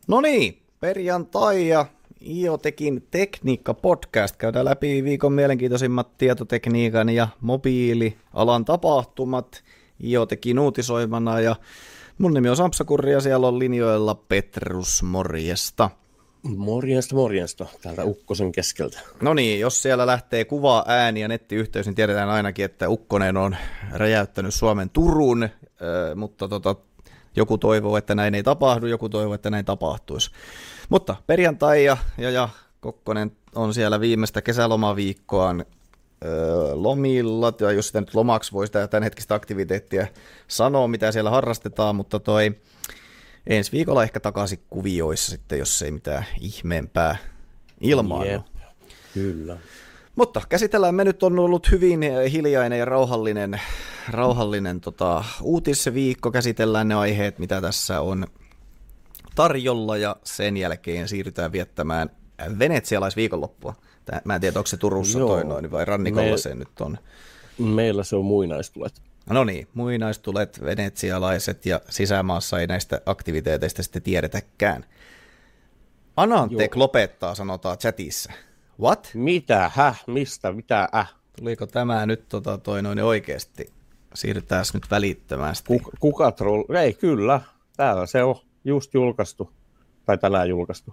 No niin, perjantai ja IoTekin Tekniikka-podcast. Käydään läpi viikon mielenkiintoisimmat tietotekniikan ja mobiilialan tapahtumat IoTekin uutisoimana. Ja mun nimi on Sampsa Kurri ja siellä on linjoilla Petrus, morjesta. Morjesta, täältä Ukkosen keskeltä. No niin, jos siellä lähtee kuva, ääni ja nettiyhteys, niin tiedetään ainakin, että Ukkonen on räjäyttänyt Suomen Turun, mutta joku toivoo, että näin ei tapahdu, joku toivoo, että näin tapahtuisi. Mutta perjantai ja Kokkonen on siellä viimeistä kesälomaviikkoaan lomilla, ja jos sitä nyt lomaksi voi sitä tämän hetkistä aktiviteettia sanoa, mitä siellä harrastetaan, mutta ensi viikolla ehkä takaisin kuvioissa sitten, jos ei mitään ihmeempää ilmaannu. Jep, kyllä. Mutta käsitellään, me nyt on ollut hyvin hiljainen ja rauhallinen uutisviikko, käsitellään ne aiheet, mitä tässä on tarjolla, ja sen jälkeen siirrytään viettämään venetsialaisviikonloppua. Mä en tiedä, onko se Turussa vai rannikolla se nyt on. Meillä se on muinaistulet. No niin, muinaistulet, venetsialaiset, ja sisämaassa ei näistä aktiviteeteista sitten tiedetäkään. Anantec lopettaa, sanotaan chatissa. What? Mitä? Mistä? Mitä? Tuliko tämä nyt oikeasti? Siirrytään nyt välittömästi. Kuka troll? Ei, kyllä. Täällä se on just julkaistu. Tai tänään julkaistu.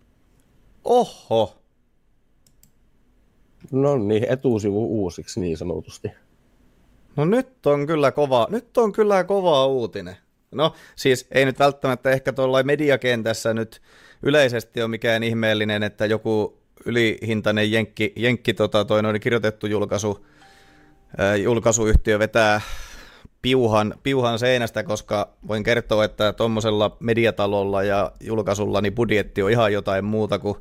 Oho! No niin, etusivu uusiksi niin sanotusti. No nyt on kyllä kova uutinen. No siis ei nyt välttämättä ehkä tuolla mediakentässä nyt yleisesti ole mikään ihmeellinen, että joku ylihintainen jenkki kirjoitettu julkaisuyhtiö vetää piuhan seinästä, koska voin kertoa, että tuommoisella mediatalolla ja julkaisulla niin budjetti on ihan jotain muuta kuin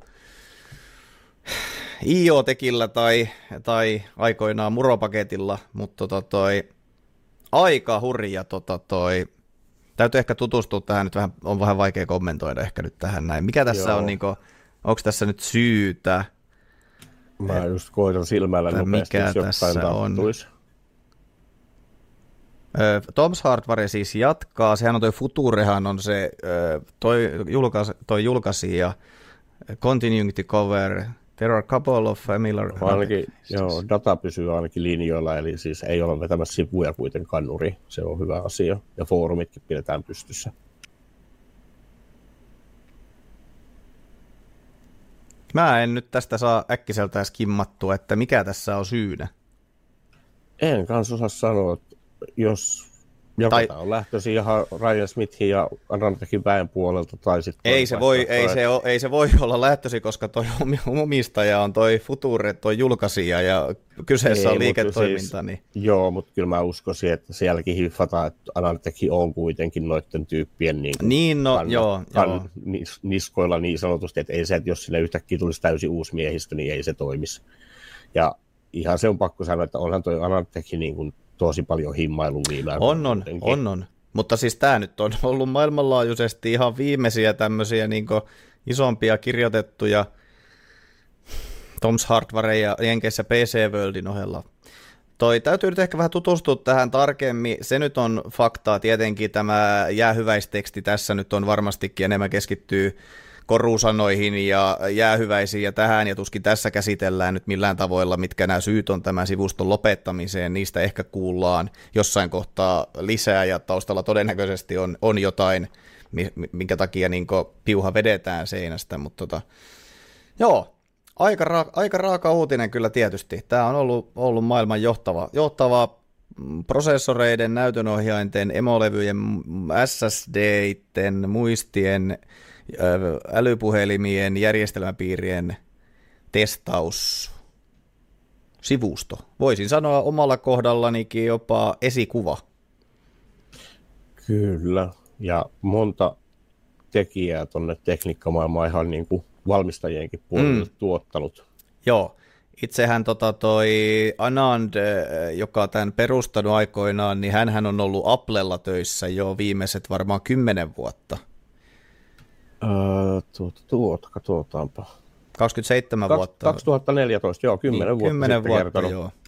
IoTekillä tai aikoinaan Muropaketilla, mutta aika hurja täytyy ehkä tutustua tähän, nyt on vähän vaikea kommentoida ehkä nyt tähän näin. Mikä tässä on, onko tässä nyt syytä? Mä just koitan silmällä nopeasti, jos jotain tapahtuisi. Tom's Hardware siis jatkaa, sehän on toi Futurehan on se toi julkaisija, Continuing to Cover. There are a couple of familiar... Data pysyy ainakin linjoilla, eli siis ei ole vetämässä sivuja kuitenkaan nuri. Se on hyvä asia, ja foorumitkin pidetään pystyssä. Mä en nyt tästä saa äkkiseltään skimmattua, että mikä tässä on syynä. En kanssa osaa sanoa, että jos joka on lähtöisin ihan Ryan Smithin ja Anantecin väen puolelta, tai sitten... Ei se voi olla lähtöisin, koska toi omistaja on toi Future, toi julkaisija, ja kyseessä on liiketoiminta. Siis, joo, mutta kyllä mä uskoisin, että sielläkin hiffataan, että Anantec on kuitenkin noiden tyyppien niskoilla niin sanotusti, että ei se, että jos sinne yhtäkkiä tulisi täysin uusi miehistö, niin ei se toimisi. Ja ihan se on pakko sanoa, että onhan toi Anantec niin kuin tosi paljon himmailu viimeään. On. Mutta siis tämä nyt on ollut maailmanlaajuisesti ihan viimeisiä tämmöisiä niin isompia kirjoitettuja Tom's Hardware ja Jenkeissä PC Worldin ohella. Täytyy nyt ehkä vähän tutustua tähän tarkemmin. Se nyt on faktaa. Tietenkin tämä jäähyväisteksti tässä nyt on varmastikin enemmän keskittyy korusanoihin ja jäähyväisiin ja tähän, ja tuskin tässä käsitellään nyt millään tavoilla, mitkä nämä syyt on tämän sivuston lopettamiseen. Niistä ehkä kuullaan jossain kohtaa lisää, ja taustalla todennäköisesti on jotain, minkä takia niin piuha vedetään seinästä, mutta aika raaka uutinen kyllä tietysti. Tämä on ollut maailman johtava prosessoreiden, näytönohjainten, emolevyjen, SSD:iden, muistien, älypuhelimien, järjestelmäpiirien testaussivusto. Voisin sanoa omalla kohdallanikin jopa esikuva. Kyllä, ja monta tekijää tuonne tekniikkamaailmaan ihan niin kuin valmistajienkin puolelle tuottanut. Joo, itsehän toi Anand, joka tämän perustanut aikoinaan, niin hänhän on ollut Applella töissä jo viimeiset varmaan 10 vuotta. Katsotaanpa. 27 vuotta. 2014, joo, 10 vuotta. 10 vuotta, joo.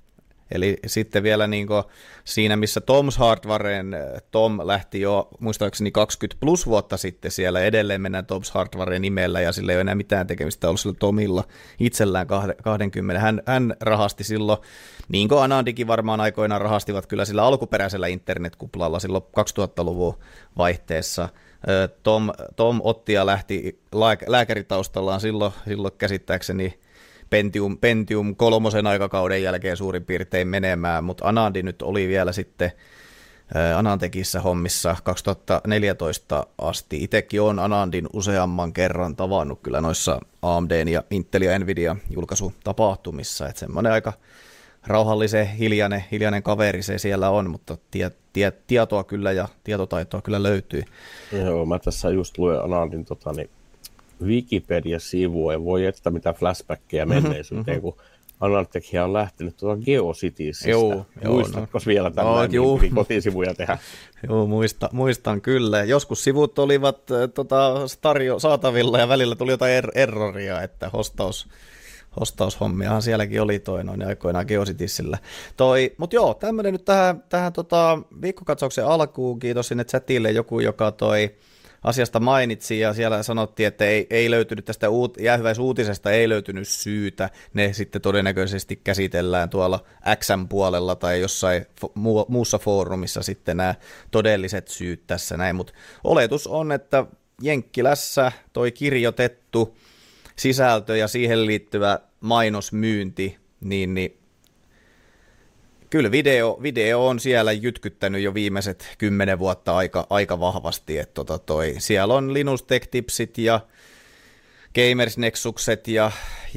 Eli sitten vielä niin kuin siinä, missä Tom's Hardwaren Tom lähti jo muistaakseni 20 plus vuotta sitten siellä, edelleen mennään Tom's Hardwaren nimellä, ja sillä ei ole enää mitään tekemistä ollut sillä Tomilla itsellään 20. Hän rahasti silloin, niin kuin Anandikin varmaan aikoinaan rahastivat kyllä sillä alkuperäisellä internetkuplalla silloin 2000-luvun vaihteessa. Tom otti ja lähti lääkäritaustallaan silloin käsittääkseni Pentium 3 aikakauden jälkeen suurin piirtein menemään, mutta Anandi nyt oli vielä sitten Anantekissä hommissa 2014 asti. Itsekin olen Anandin useamman kerran tavannut kyllä noissa AMDn ja Intel ja Nvidia julkaisutapahtumissa, että semmoinen aika rauhallisen, hiljainen kaveri se siellä on, mutta tietoa kyllä ja tietotaitoa kyllä löytyy. Joo, mä tässä just luen Anandin Wikipedia-sivua, ja voi jättää mitään flashbackkejä menneisyyteen, kun Anantekia on lähtenyt GeoCitiesistä. Muistatko vielä tämmöinen kotisivuja tehdä? Joo, muistan kyllä. Joskus sivut olivat saatavilla ja välillä tuli jotain erroria, että hostaushommiahan sielläkin oli aikoinaan GeoCitiesillä. Mutta joo, tämmöinen nyt tähän viikkokatsauksen alkuun. Kiitos sinne chatille joku, joka asiasta mainitsi, ja siellä sanottiin, että ei löytynyt tästä jäähyväisuutisesta ei löytynyt syytä. Ne sitten todennäköisesti käsitellään tuolla Xn puolella tai jossain muussa foorumissa sitten nämä todelliset syyt tässä näin, mutta oletus on, että Jenkkilässä toi kirjoitettu sisältö ja siihen liittyvä mainosmyynti, niin kyllä video on siellä jytkyttänyt jo viimeiset 10 vuotta aika vahvasti, että siellä on Linus Tech Tipsit ja Gamers Nexukset ja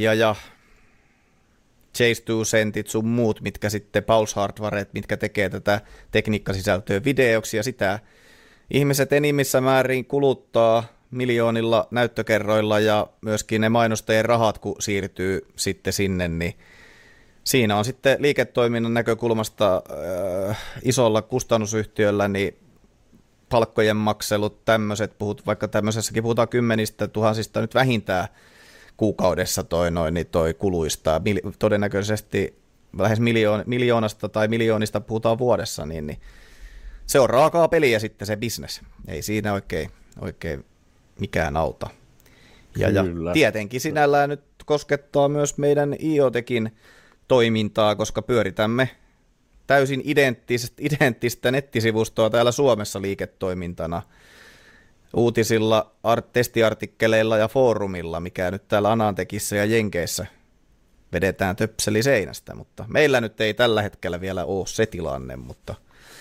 Chase 2 Centit sun muut, mitkä sitten Pulse Hardwaret, mitkä tekee tätä tekniikkasisältöä videoksi, ja sitä ihmiset enimmissä määrin kuluttaa miljoonilla näyttökerroilla, ja myöskin ne mainostajien rahat, kun siirtyy sitten sinne, niin siinä on sitten liiketoiminnan näkökulmasta isolla kustannusyhtiöllä niin palkkojen makselut, tämmöiset, vaikka tämmöisessäkin puhutaan 10 000 nyt vähintään kuukaudessa toi kuluista, todennäköisesti lähes miljoonasta tai miljoonista puhutaan vuodessa, niin se on raakaa peliä sitten se business. Ei siinä oikein mikään auta. Ja tietenkin sinällään nyt koskettaa myös meidän IoTekin toimintaa, koska pyöritämme täysin identtistä nettisivustoa täällä Suomessa liiketoimintana uutisilla, testiartikkeleilla ja foorumilla, mikä nyt täällä Anantekissä ja Jenkeissä vedetään töpseli seinästä, mutta meillä nyt ei tällä hetkellä vielä ole se tilanne, mutta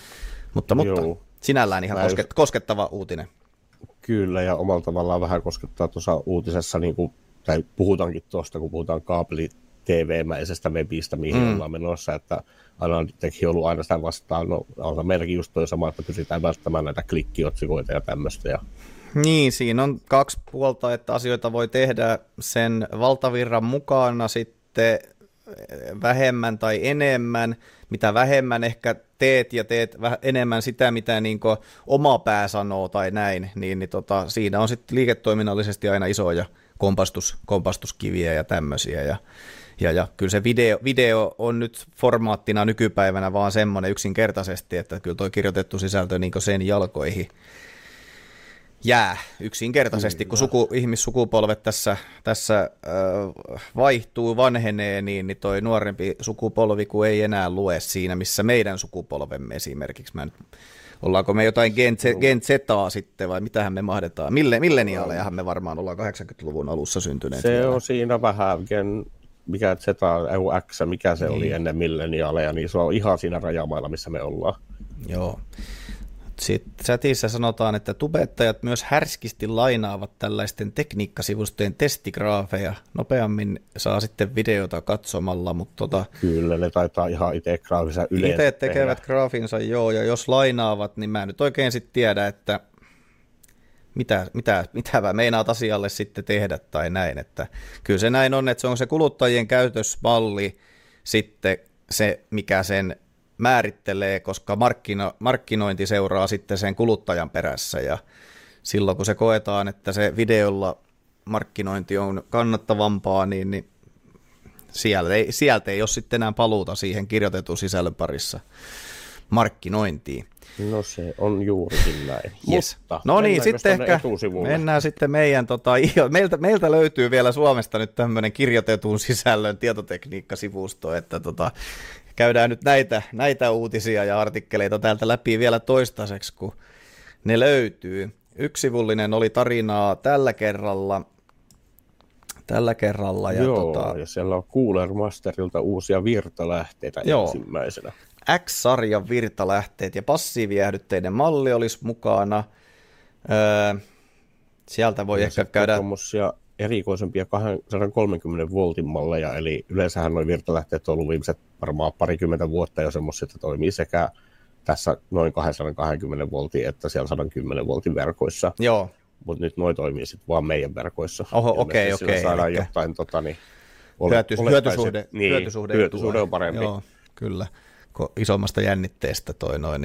sinällään ihan koskettava uutinen. Kyllä, ja omalla tavallaan vähän koskettaa tuossa uutisessa, niin kuin, tai puhutaankin tuosta, kun puhutaan kaapeli TV-mäisestä webistä, mihin ollaan menossa, että Ananditech on ollut aina sitä vastaan. No, on meilläkin just toi sama, että pysytään välttämään näitä klikkiotsikoita ja tämmöistä. Ja niin, siinä on 2 puolta, että asioita voi tehdä sen valtavirran mukana sitten vähemmän tai enemmän. Mitä vähemmän ehkä teet enemmän sitä, mitä niin oma pää sanoo tai näin, niin siinä on sitten liiketoiminnallisesti aina isoja kompastuskiviä ja tämmöisiä. Ja kyllä se video on nyt formaattina nykypäivänä vaan semmoinen yksinkertaisesti, että kyllä tuo kirjoitettu sisältö niin sen jalkoihin jää yksinkertaisesti, kun ihmissukupolvet tässä vaihtuu, vanhenee, niin toi nuorempi sukupolvi, kun ei enää lue siinä, missä meidän sukupolvemme esimerkiksi. Ollaanko me jotain Gen Z:aa sitten, vai mitähän me mahdetaan? Milleniaalejahan me varmaan ollaan 80-luvun alussa syntyneet. Se vielä. On siinä vähän, mikä Z, X, mikä se oli ennen milleniaaleja, niin se on ihan siinä rajamailla, missä me ollaan. Joo. Sitten chatissa sanotaan, että tubettajat myös härskisti lainaavat tällaisten tekniikkasivustojen testigraafeja. Nopeammin saa sitten videota katsomalla, mutta kyllä, ne taitaa ihan itse graafissa yleensä itse tekevät tehdä graafinsa, joo, ja jos lainaavat, niin mä nyt oikein sitten tiedä, että mitä meinaat asialle sitten tehdä tai näin. Että kyllä se näin on, että se on se kuluttajien käytösmalli sitten se, mikä sen määrittelee, koska markkinointi seuraa sitten sen kuluttajan perässä, ja silloin kun se koetaan, että se videolla markkinointi on kannattavampaa, niin sieltä ei ole sitten enää paluuta siihen kirjoitetun sisällön parissa markkinointiin. No se on juurikin näin. Yes. Mutta no niin, sitten ehkä mennään sitten meiltä löytyy vielä Suomesta nyt tämmöinen kirjoitetun sisällön tietotekniikkasivusto, että käydään nyt näitä uutisia ja artikkeleita täältä läpi vielä toistaiseksi, kun ne löytyy. Yksivullinen oli tarinaa tällä kerralla. Ja joo, ja siellä on Cooler Masterilta uusia virtalähteitä ensimmäisenä. X-sarjan virtalähteet ja passiivijäähdytteiden malli olisi mukana. Sieltä voi ehkä käydä tuommoisia erikoisempia 230 voltin malleja, eli yleensähän nuo virtalähteet on ollut viimeiset varmaan parikymmentä vuotta jo semmoisia, että toimii sekä tässä noin 220 voltin että siellä 110 voltin verkoissa. Joo. Mutta nyt noi toimii sitten vaan meidän verkoissa. Oho, okei. Saadaan jotain hyötysuhde on parempi. Joo, kyllä. Isommasta jännitteestä toi noin.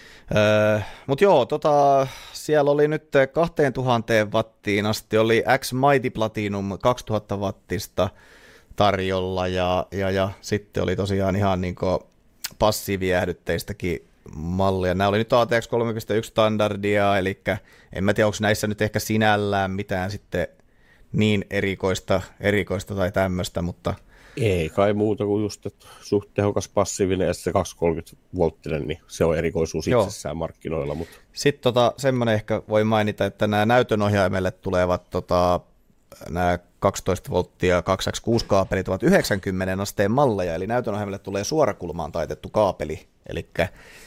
Mutta joo, siellä oli nyt 2000 wattiin asti, oli X Mighty Platinum 2000 wattista tarjolla, ja sitten oli tosiaan ihan niin passiivijäähdytteistäkin mallia. Nämä oli nyt ATX 3.1 standardia, eli en mä tiedä, onko näissä nyt ehkä sinällään mitään sitten niin erikoista tai tämmöistä, mutta ei kai muuta kuin just, että suht tehokas passiivinen ja se 230-volttinen, niin se on erikoisuus itsessään markkinoilla. Mutta sitten semmoinen ehkä voi mainita, että nämä näytönohjaimelle tulevat nämä 12 volttia 2x6-kaapelit ovat 90 asteen malleja, eli näytönohjaimelle tulee suorakulmaan taitettu kaapeli, elikkä.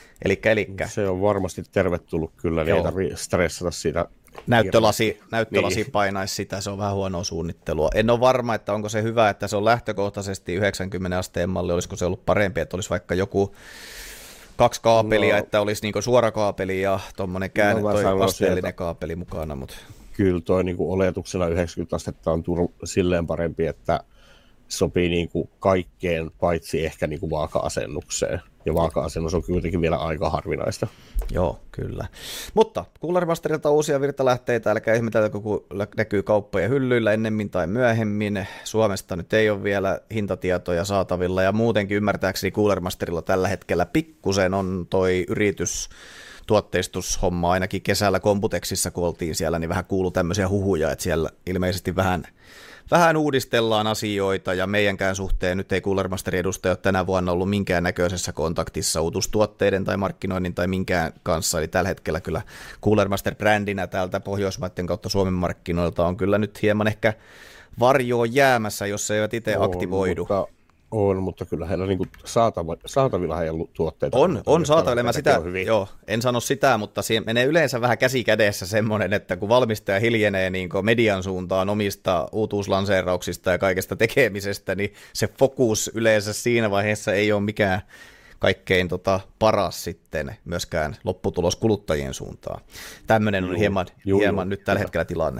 Se on varmasti tervetullut kyllä, niin ei tarvitse stressata siitä. Näyttölasi painaisi sitä, se on vähän huonoa suunnittelua. En ole varma, että onko se hyvä, että se on lähtökohtaisesti 90 asteen malli, olisiko se ollut parempi, että olisi vaikka joku 2 kaapelia, että olisi niinku suora kaapeli ja tuommoinen asteellinen kaapeli mukana. Mutta kyllä toi niinku oletuksena 90 astetta on silleen parempi, että sopii niinku kaikkeen paitsi ehkä niinku vaaka-asennukseen. Ja vaaka-asennus on kuitenkin vielä aika harvinaista. Joo, kyllä. Mutta Cooler Masterilta uusia virtalähteitä, älkää ihmetellä, kun näkyy kauppojen hyllyillä ennemmin tai myöhemmin. Suomesta nyt ei ole vielä hintatietoja saatavilla, ja muutenkin ymmärtääkseni Cooler Masterilla tällä hetkellä pikkusen on toi tuotteistushomma, ainakin kesällä Computexissa, kun oltiin siellä, niin vähän kuului tämmöisiä huhuja, että siellä ilmeisesti vähän uudistellaan asioita, ja meidänkään suhteen nyt ei Cooler Masterin edustaja ole tänä vuonna ollut minkään näköisessä kontaktissa uutustuotteiden tai markkinoinnin tai minkään kanssa, eli tällä hetkellä kyllä Cooler Master-brändinä täältä Pohjoismaiden kautta Suomen markkinoilta on kyllä nyt hieman ehkä varjoon jäämässä, jos se eivät itse aktivoidu. Mutta kyllä heillä niinku saatavilla heidän tuotteita. On saatavilla, en sano sitä, mutta siinä menee yleensä vähän käsi kädessä semmoinen, että kun valmistaja hiljenee niin median suuntaan omista uutuuslanseerauksista ja kaikesta tekemisestä, niin se fokus yleensä siinä vaiheessa ei ole mikään kaikkein paras sitten myöskään lopputulos kuluttajien suuntaan. Tämmöinen on hieman nyt tällä hetkellä tilanne.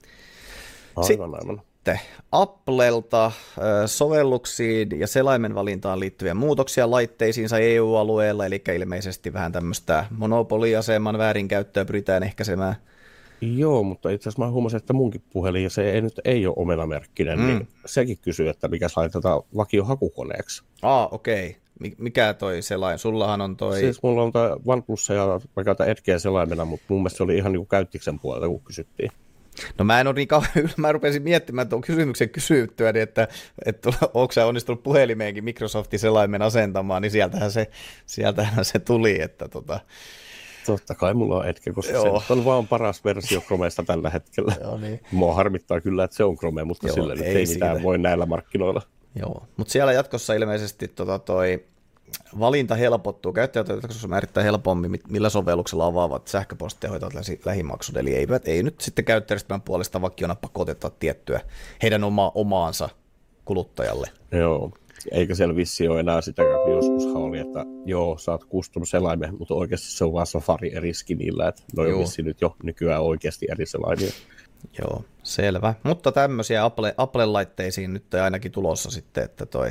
Aivan. Applelta sovelluksiin ja selaimen valintaan liittyviä muutoksia laitteisiinsa EU-alueella, eli ilmeisesti vähän tämmöistä monopoliaseman väärinkäyttöä pyritään ehkäisemään. Joo, mutta itse asiassa mä huomasin, että munkin puhelin, ja se ei ole omenamerkkinen, niin sekin kysyy, että mikä laitetaan vakiohakukoneeksi. Okei. Mikä toi selain? Sullahan on toi... Siis mulla on toi OnePlus ja mä käytän Edgeä selaimena, mutta mun mielestä se oli ihan niin kuin käyttiksen puolelta, kun kysyttiin. No mä en ole niin kauan, mä rupesin miettimään tuon kysymyksen kysyttyä, niin että onko sä onnistunut puhelimeenkin Microsoftin selaimen asentamaan, niin sieltähän se tuli, että Totta kai mulla on Edge, koska se on vaan paras versio Chromesta tällä hetkellä. Joo, niin. Mua harmittaa kyllä, että se on Chrome, mutta sillä nyt ei mitään voi näillä markkinoilla. Joo, mutta siellä jatkossa ilmeisesti toi valinta helpottuu. Käyttäjät ovat erittäin helpommin, millä sovelluksella avaavat sähköpostia hoitavat lähimaksut, eli ei nyt sitten käyttäjärjestelmän puolesta vakiona pakoteta tiettyä heidän omaansa kuluttajalle. Joo, eikä siellä vissi ole enää sitä, kun joskushan oli, että saat custom selaimen, mutta oikeasti se on vaan Safari eri skinillä, että noi on vissi nyt jo nykyään oikeasti eri selaimia. Joo, selvä. Mutta tämmöisiä Apple-laitteisiin nyt ainakin tulossa sitten, että toi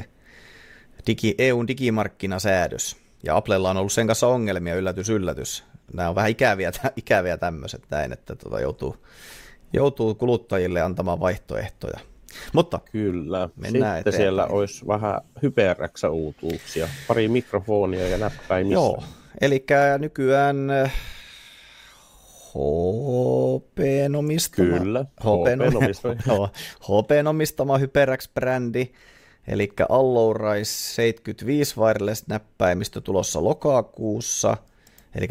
EUn digimarkkinasäädös. Ja Applella on ollut sen kanssa ongelmia, yllätys. Nämä on vähän ikäviä tämmöiset näin, että joutuu kuluttajille antamaan vaihtoehtoja. Mutta Kyllä. mennään Sitten eteenpäin. siellä olisi vähän HyperX-uutuuksia. Pari mikrofonia ja näppäimissä. Joo, eli nykyään HP:n omistama, Kyllä, HP:n omistama. HP:n omistama HyperX-brändi, eli Allow-Rise 75 wireless-näppäimistö tulossa lokakuussa, eli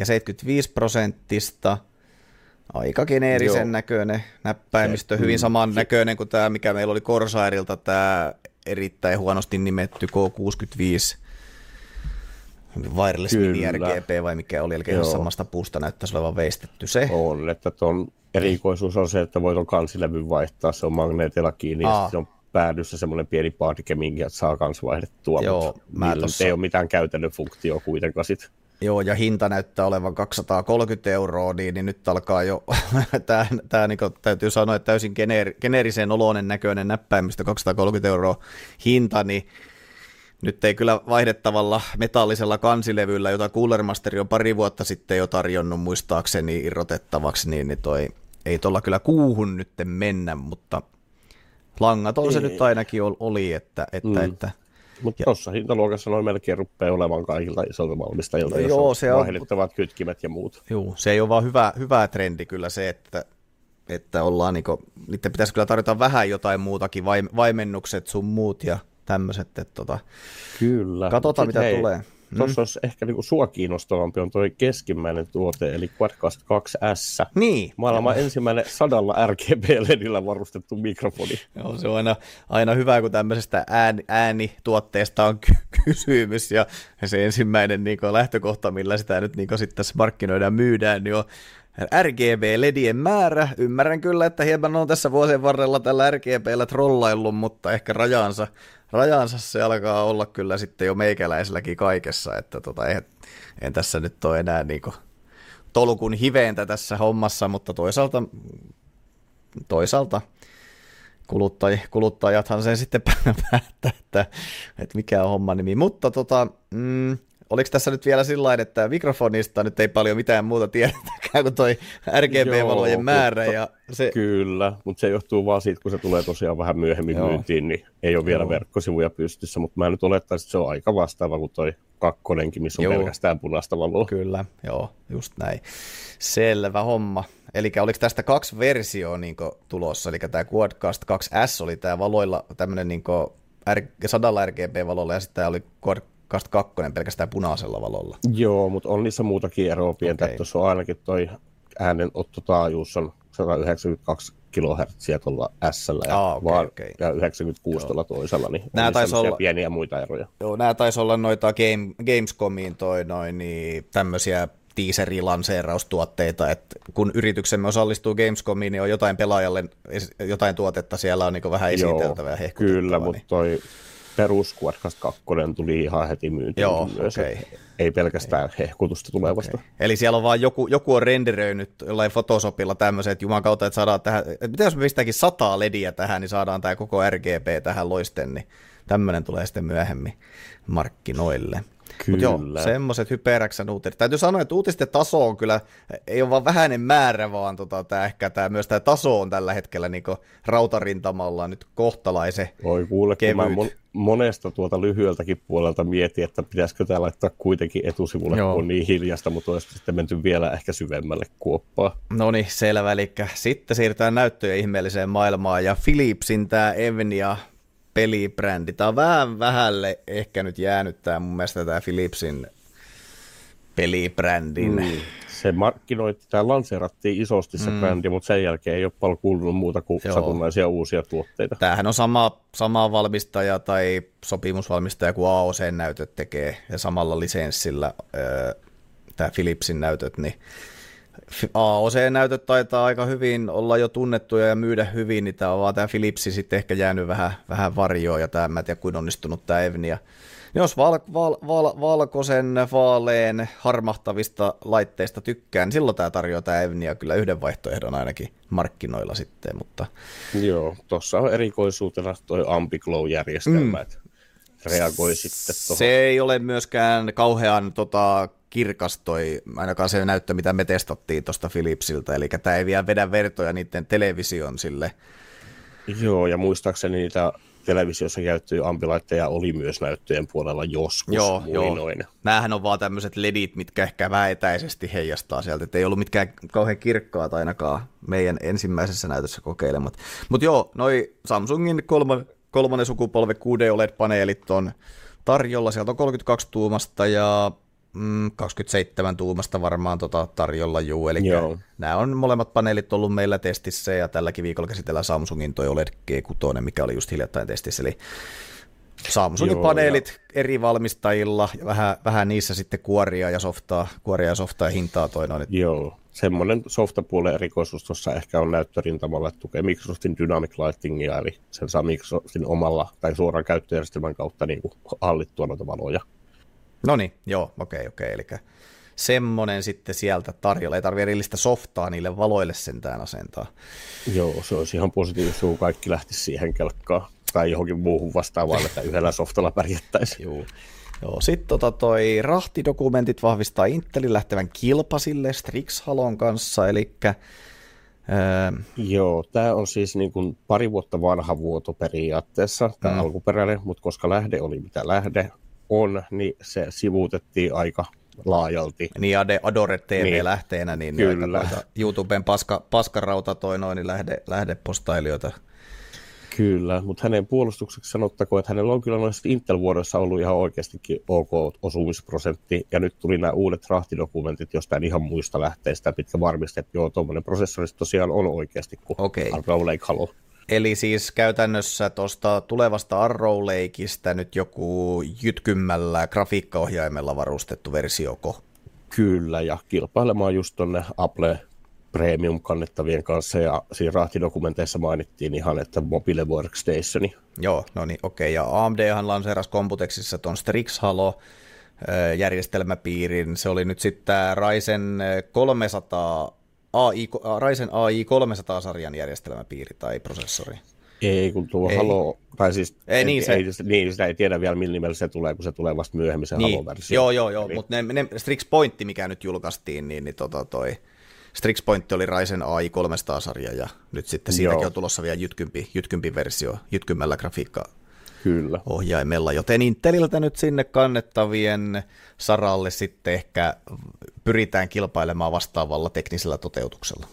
75%, aika geneerisen näköinen näppäimistö, hyvin saman näköinen kuin tämä, mikä meillä oli Corsairilta, tämä erittäin huonosti nimetty K65 wireless mini RGB vai mikä oli, eli ihan samasta puusta näyttäisi olevan veistetty se. On, että tuon erikoisuus on se, että voi tuon kansilevyn vaihtaa, se on magneetilla kiinni, ja se on päädyssä semmoinen pieni paadike, minkä saa kans vaihdettua, mutta ei ole mitään käytännön funktioa kuitenkaan sit. Joo, ja hinta näyttää olevan 230 €, niin nyt alkaa jo, tämä niin täytyy sanoa, että täysin geneerisen oloinen näköinen näppäimistö, 230 € hinta, niin nyt ei kyllä vaihdettavalla metallisella kansilevyllä, jota Cooler Master on pari vuotta sitten jo tarjonnut muistaakseni irrotettavaksi, niin toi ei tuolla kyllä kuuhun nyt mennä, mutta langaton se nyt ainakin oli, että mutta tuossa hintaluokassa noin melkein rupeaa olemaan kaikilta isolta valmistajilta, jos on vaihdettavat kytkimet ja muut. Joo, se ei ole vaan hyvä trendi kyllä se, että ollaan niinku, niiden pitäisi kyllä tarjota vähän jotain muutakin, vaimennukset sun muut ja tämmöiset, että Kyllä. Katsotaan mitä tulee. Tuossa olisi ehkä niinku sua kiinnostavampi on tuo keskimmäinen tuote, eli Quadcast 2S. Niin. Maailman ensimmäinen 100 RGB-ledillä varustettu mikrofoni. Joo, se on aina hyvä, kun tämmöisestä äänituotteesta on kysymys, ja se ensimmäinen lähtökohta, millä sitä nyt sitten tässä markkinoidaan myydään, niin on RGB-ledien määrä. Ymmärrän kyllä, että hieman on tässä vuosien varrella tällä RGB:llä trollaillut, mutta ehkä rajansa se alkaa olla kyllä sitten jo meikäläiselläkin kaikessa, että en tässä nyt ole enää tolkun hiveentä tässä hommassa, mutta toisaalta kuluttajathan sen sitten päättää, että mikä on homman nimi, mutta oliko tässä nyt vielä sillain, että mikrofonista nyt ei paljon mitään muuta tiedetäkään kuin toi RGB-valojen määrä? Ja se... Kyllä, mutta se johtuu vaan siitä, kun se tulee tosiaan vähän myöhemmin myyntiin, niin ei ole vielä verkkosivuja pystyssä, mutta mä nyt olettaisin, että se on aika vastaava kuin toi kakkonenkin, missä on pelkästään punaista valoa. Kyllä, joo, just näin. Selvä homma. Eli oliko tästä 2 versioa tulossa, eli tämä Quadcast 2S oli tämä valoilla tämmöinen 100 RGB-valolla, ja sitten tämä oli Quadcast 2 pelkästään punaisella valolla. Joo, mutta on niissä muutakin eroa pientä. Okay. Tuossa on ainakin toi äänenottotaajuus on 192 kHz tuolla S-llä ja 96 tuolla toisella, niin nämä taisi olla pieniä muita eroja. Joo, nämä taisi olla noita Gamescomiin tämmöisiä teaseri-lanseeraustuotteita, että kun yrityksemme osallistuu Gamescomiin, niin on jotain pelaajalle, jotain tuotetta siellä on vähän esiteltävää ja hehkutettavaa. Kyllä, mutta toi perus Quadcast 2 tuli ihan heti myyntiin myös. Okay. Ei pelkästään hehkutusta tulevasta. Okay. Eli siellä on vaan joku on renderöinyt jollain Photoshopilla tämmöisen, että juman kautta, että saadaan tähän, että mitä jos me pistäänkin 100 lediä tähän, niin saadaan tämä koko RGB tähän loisten, niin tämmöinen tulee sitten myöhemmin markkinoille. Mutta joo, semmoiset HyperX:n uutiset. Täytyy sanoa, että uutisten taso on kyllä, ei ole vaan vähäinen määrä, vaan myös tämä taso on tällä hetkellä rautarintamalla nyt kohtalaisen kevyt. Monesta lyhyeltäkin puolelta mietin, että pitäisikö tämä laittaa kuitenkin etusivulle, kun on niin hiljasta, mutta olisi sitten menty vielä ehkä syvemmälle kuoppaa. No niin, selvä. Eli sitten siirrytään näyttöjen ihmeelliseen maailmaan, ja Philipsin tämä Evnia pelibrändi. Tämä on vähän vähälle ehkä nyt jäänyt mun mielestä tämä Philipsin pelibrändin. Se tämä lanseerattiin isosti se brändi, mutta sen jälkeen ei ole paljon kuulunut muuta kuin satunnaisia uusia tuotteita. Tämähän on sama valmistaja tai sopimusvalmistaja kuin AOC-näytöt tekee, ja samalla lisenssillä tämä Philipsin näytöt, niin AOC-näytöt taitaa aika hyvin olla jo tunnettuja ja myydä hyvin, niin tämä on vaan tämä Philipsi sitten ehkä jäänyt vähän varjoon, ja tämä, mä en tiedä kuin onnistunut tämä Evnia. Jos valkoisen, vaaleen, harmahtavista laitteista tykkään, niin silloin tämä tarjoaa tämä Evnia kyllä yhden vaihtoehdon ainakin markkinoilla sitten, mutta... Joo, tuossa on erikoisuutena tuo Ambiglow-järjestelmä, että reagoi sitten tuohon. Se ei ole myöskään kauhean kirkas ainakaan se näyttö, mitä me testattiin tuosta Philipsiltä, eli tämä ei vielä vedä vertoja niiden television sille Joo, ja muistaakseni niitä televisiossa käyttöjä ampilaitteja oli myös näyttöjen puolella joskus muinoin. Näähän on vaan tämmöiset ledit, mitkä ehkä vähän etäisesti heijastaa sieltä, että ei ollut mitkään kauhean kirkkaat ainakaan meidän ensimmäisessä näytössä kokeilemat. Mutta joo, noi Samsungin kolmannen sukupolven QD OLED-paneelit on tarjolla, sieltä on 32 tuumasta ja 27 tuumasta varmaan tarjolla, eli nämä on molemmat paneelit ollut meillä testissä, ja tälläkin viikolla käsitellään Samsungin toi OLED G6, mikä oli just hiljattain testissä, eli Samsungin paneelit eri valmistajilla, ja vähän niissä sitten kuoria ja softaa ja hintaa toi noin. Joo, semmoinen softapuolen erikoisuus tuossa ehkä on näyttörintamalla, että tukee Microsoftin Dynamic Lightingia, eli sen saa Microsoftin omalla tai suoraan käyttöjärjestelmän kautta niin kuin hallittua noita valoja. No niin, joo, okei, eli semmoinen sitten sieltä tarjolla, ei tarvitse erillistä softaa niille valoille sentään asentaa. Joo, se olisi ihan positiivista, kun kaikki lähtisi siihen kelkkaan tai johonkin muuhun vastaavaan, että yhdellä softalla pärjättäisiin. Joo, sitten toi rahtidokumentit vahvistaa Intelin lähtevän kilpasille Strix Halon kanssa, eli Joo, tämä on siis niin kuin pari vuotta vanha vuoto periaatteessa, tämä alkuperäinen, mutta koska lähde oli mitä lähde on, niin se sivuutettiin aika laajalti. Niin Adore TV-lähteenä, niin aika YouTuben paskarauta toi noin lähdepostailijoita. Kyllä, mutta hänen puolustukseksi sanottakoon, että hänellä on kyllä noissa Intel-vuodoissa ollut ihan oikeastikin ok osumisprosentti, ja nyt tuli nämä uudet rahtidokumentit jostain ihan muista lähteistä, mitkä varmisti, että joo, tuommoinen prosessori tosiaan on oikeasti kuin Arrow Lake Halo. Eli siis käytännössä tuosta tulevasta Arrow Lakeista nyt joku jytkymällä grafiikkaohjaimella varustettu versioko. Kyllä, ja kilpailemaan just tuonne Apple Premium-kannettavien kanssa, ja siinä rahtidokumenteissa mainittiin ihan, että Mobile Workstation. Joo, no niin, okei, ja AMDhan lanseerasi Computexissa tuon Strix Halo järjestelmäpiirin, se oli nyt sitten Ryzen 300 Ryzen AI 300-sarjan järjestelmäpiiri tai prosessori. Ei, kun tuo Halo, tai siis sitä ei tiedä vielä millä nimellä se tulee, kun se tulee vasta myöhemmin se Halo-versio. Joo, mutta Strix Point, mikä nyt julkaistiin, niin toi Strix Point oli Ryzen AI 300-sarja, ja nyt sitten siitäkin on tulossa vielä jytkympi versio, jytkymällä grafiikkaohjaimella, joten Inteliltä nyt sinne kannettavien saralle sitten ehkä pyritään kilpailemaan vastaavalla teknisellä toteutuksella.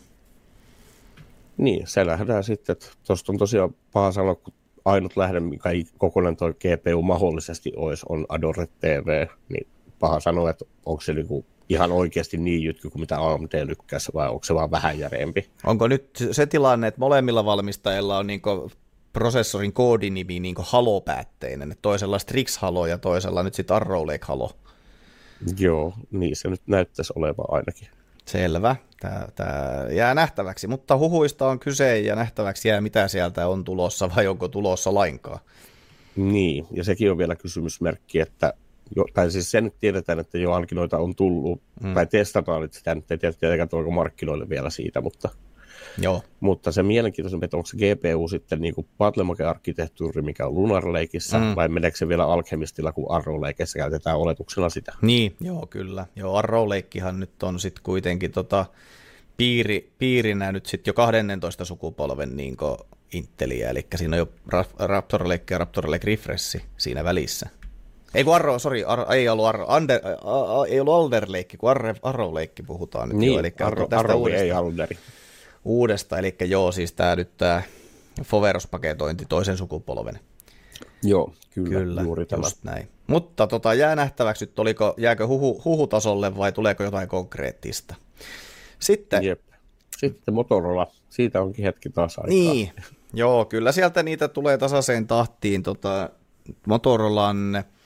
Niin, se nähdään sitten, että tuosta on tosiaan paha sanoa, kun ainut lähde, mikä kokonainen tuo GPU mahdollisesti olisi, on Adore TV, niin paha sanoa, että onko se niinku ihan oikeasti niin jytky kuin mitä AMD lykkäisi, vai onko se vaan vähän järeempi? Onko nyt se tilanne, että molemmilla valmistajilla on niinku prosessorin koodinimi niinku Halo-päätteinen, että toisella Strix Halo ja toisella nyt sitten Arrow Lake Halo? Joo, niin se nyt näyttäisi olevan ainakin. Selvä. Tämä jää nähtäväksi, mutta huhuista on kyse ja nähtäväksi jää, mitä sieltä on tulossa vai onko tulossa lainkaan. Niin, ja sekin on vielä kysymysmerkki, että tai siis sen nyt tiedetään, että jo ainakin noita on tullut, tai testataan, että sitä nyt ei tietenkään tuolla markkinoille vielä siitä, mutta se mielenkiintoisempi, että onko se GPU sitten niin kuin Battle-arkkitehtuuri, mikä on Lunar Lakeissa, vai meneekö se vielä Alchemistilla, kun Arrow Lakeissa käytetään oletuksena sitä? Niin, joo, kyllä. Joo, Arrow Lakehan nyt on sitten kuitenkin piirinä nyt sitten jo 12 sukupolven niin Inteliä, eli siinä on jo Raptor Lake ja Raptor Lake Refresh siinä välissä. Ei kun ei ollut Alder Lake, kun Arrow Lake puhutaan nyt niin, jo, eli tästä uudesta, eli joo, siis tämä nyt tämä Foveros-paketointi toisen sukupolven. Joo, kyllä juuri tämä. Näin. Mutta jää nähtäväksi nyt, jääkö huhutasolle vai tuleeko jotain konkreettista. Sitten Motorola, siitä onkin hetki taas aikaa. Niin, joo, kyllä sieltä niitä tulee tasaiseen tahtiin. Motorolan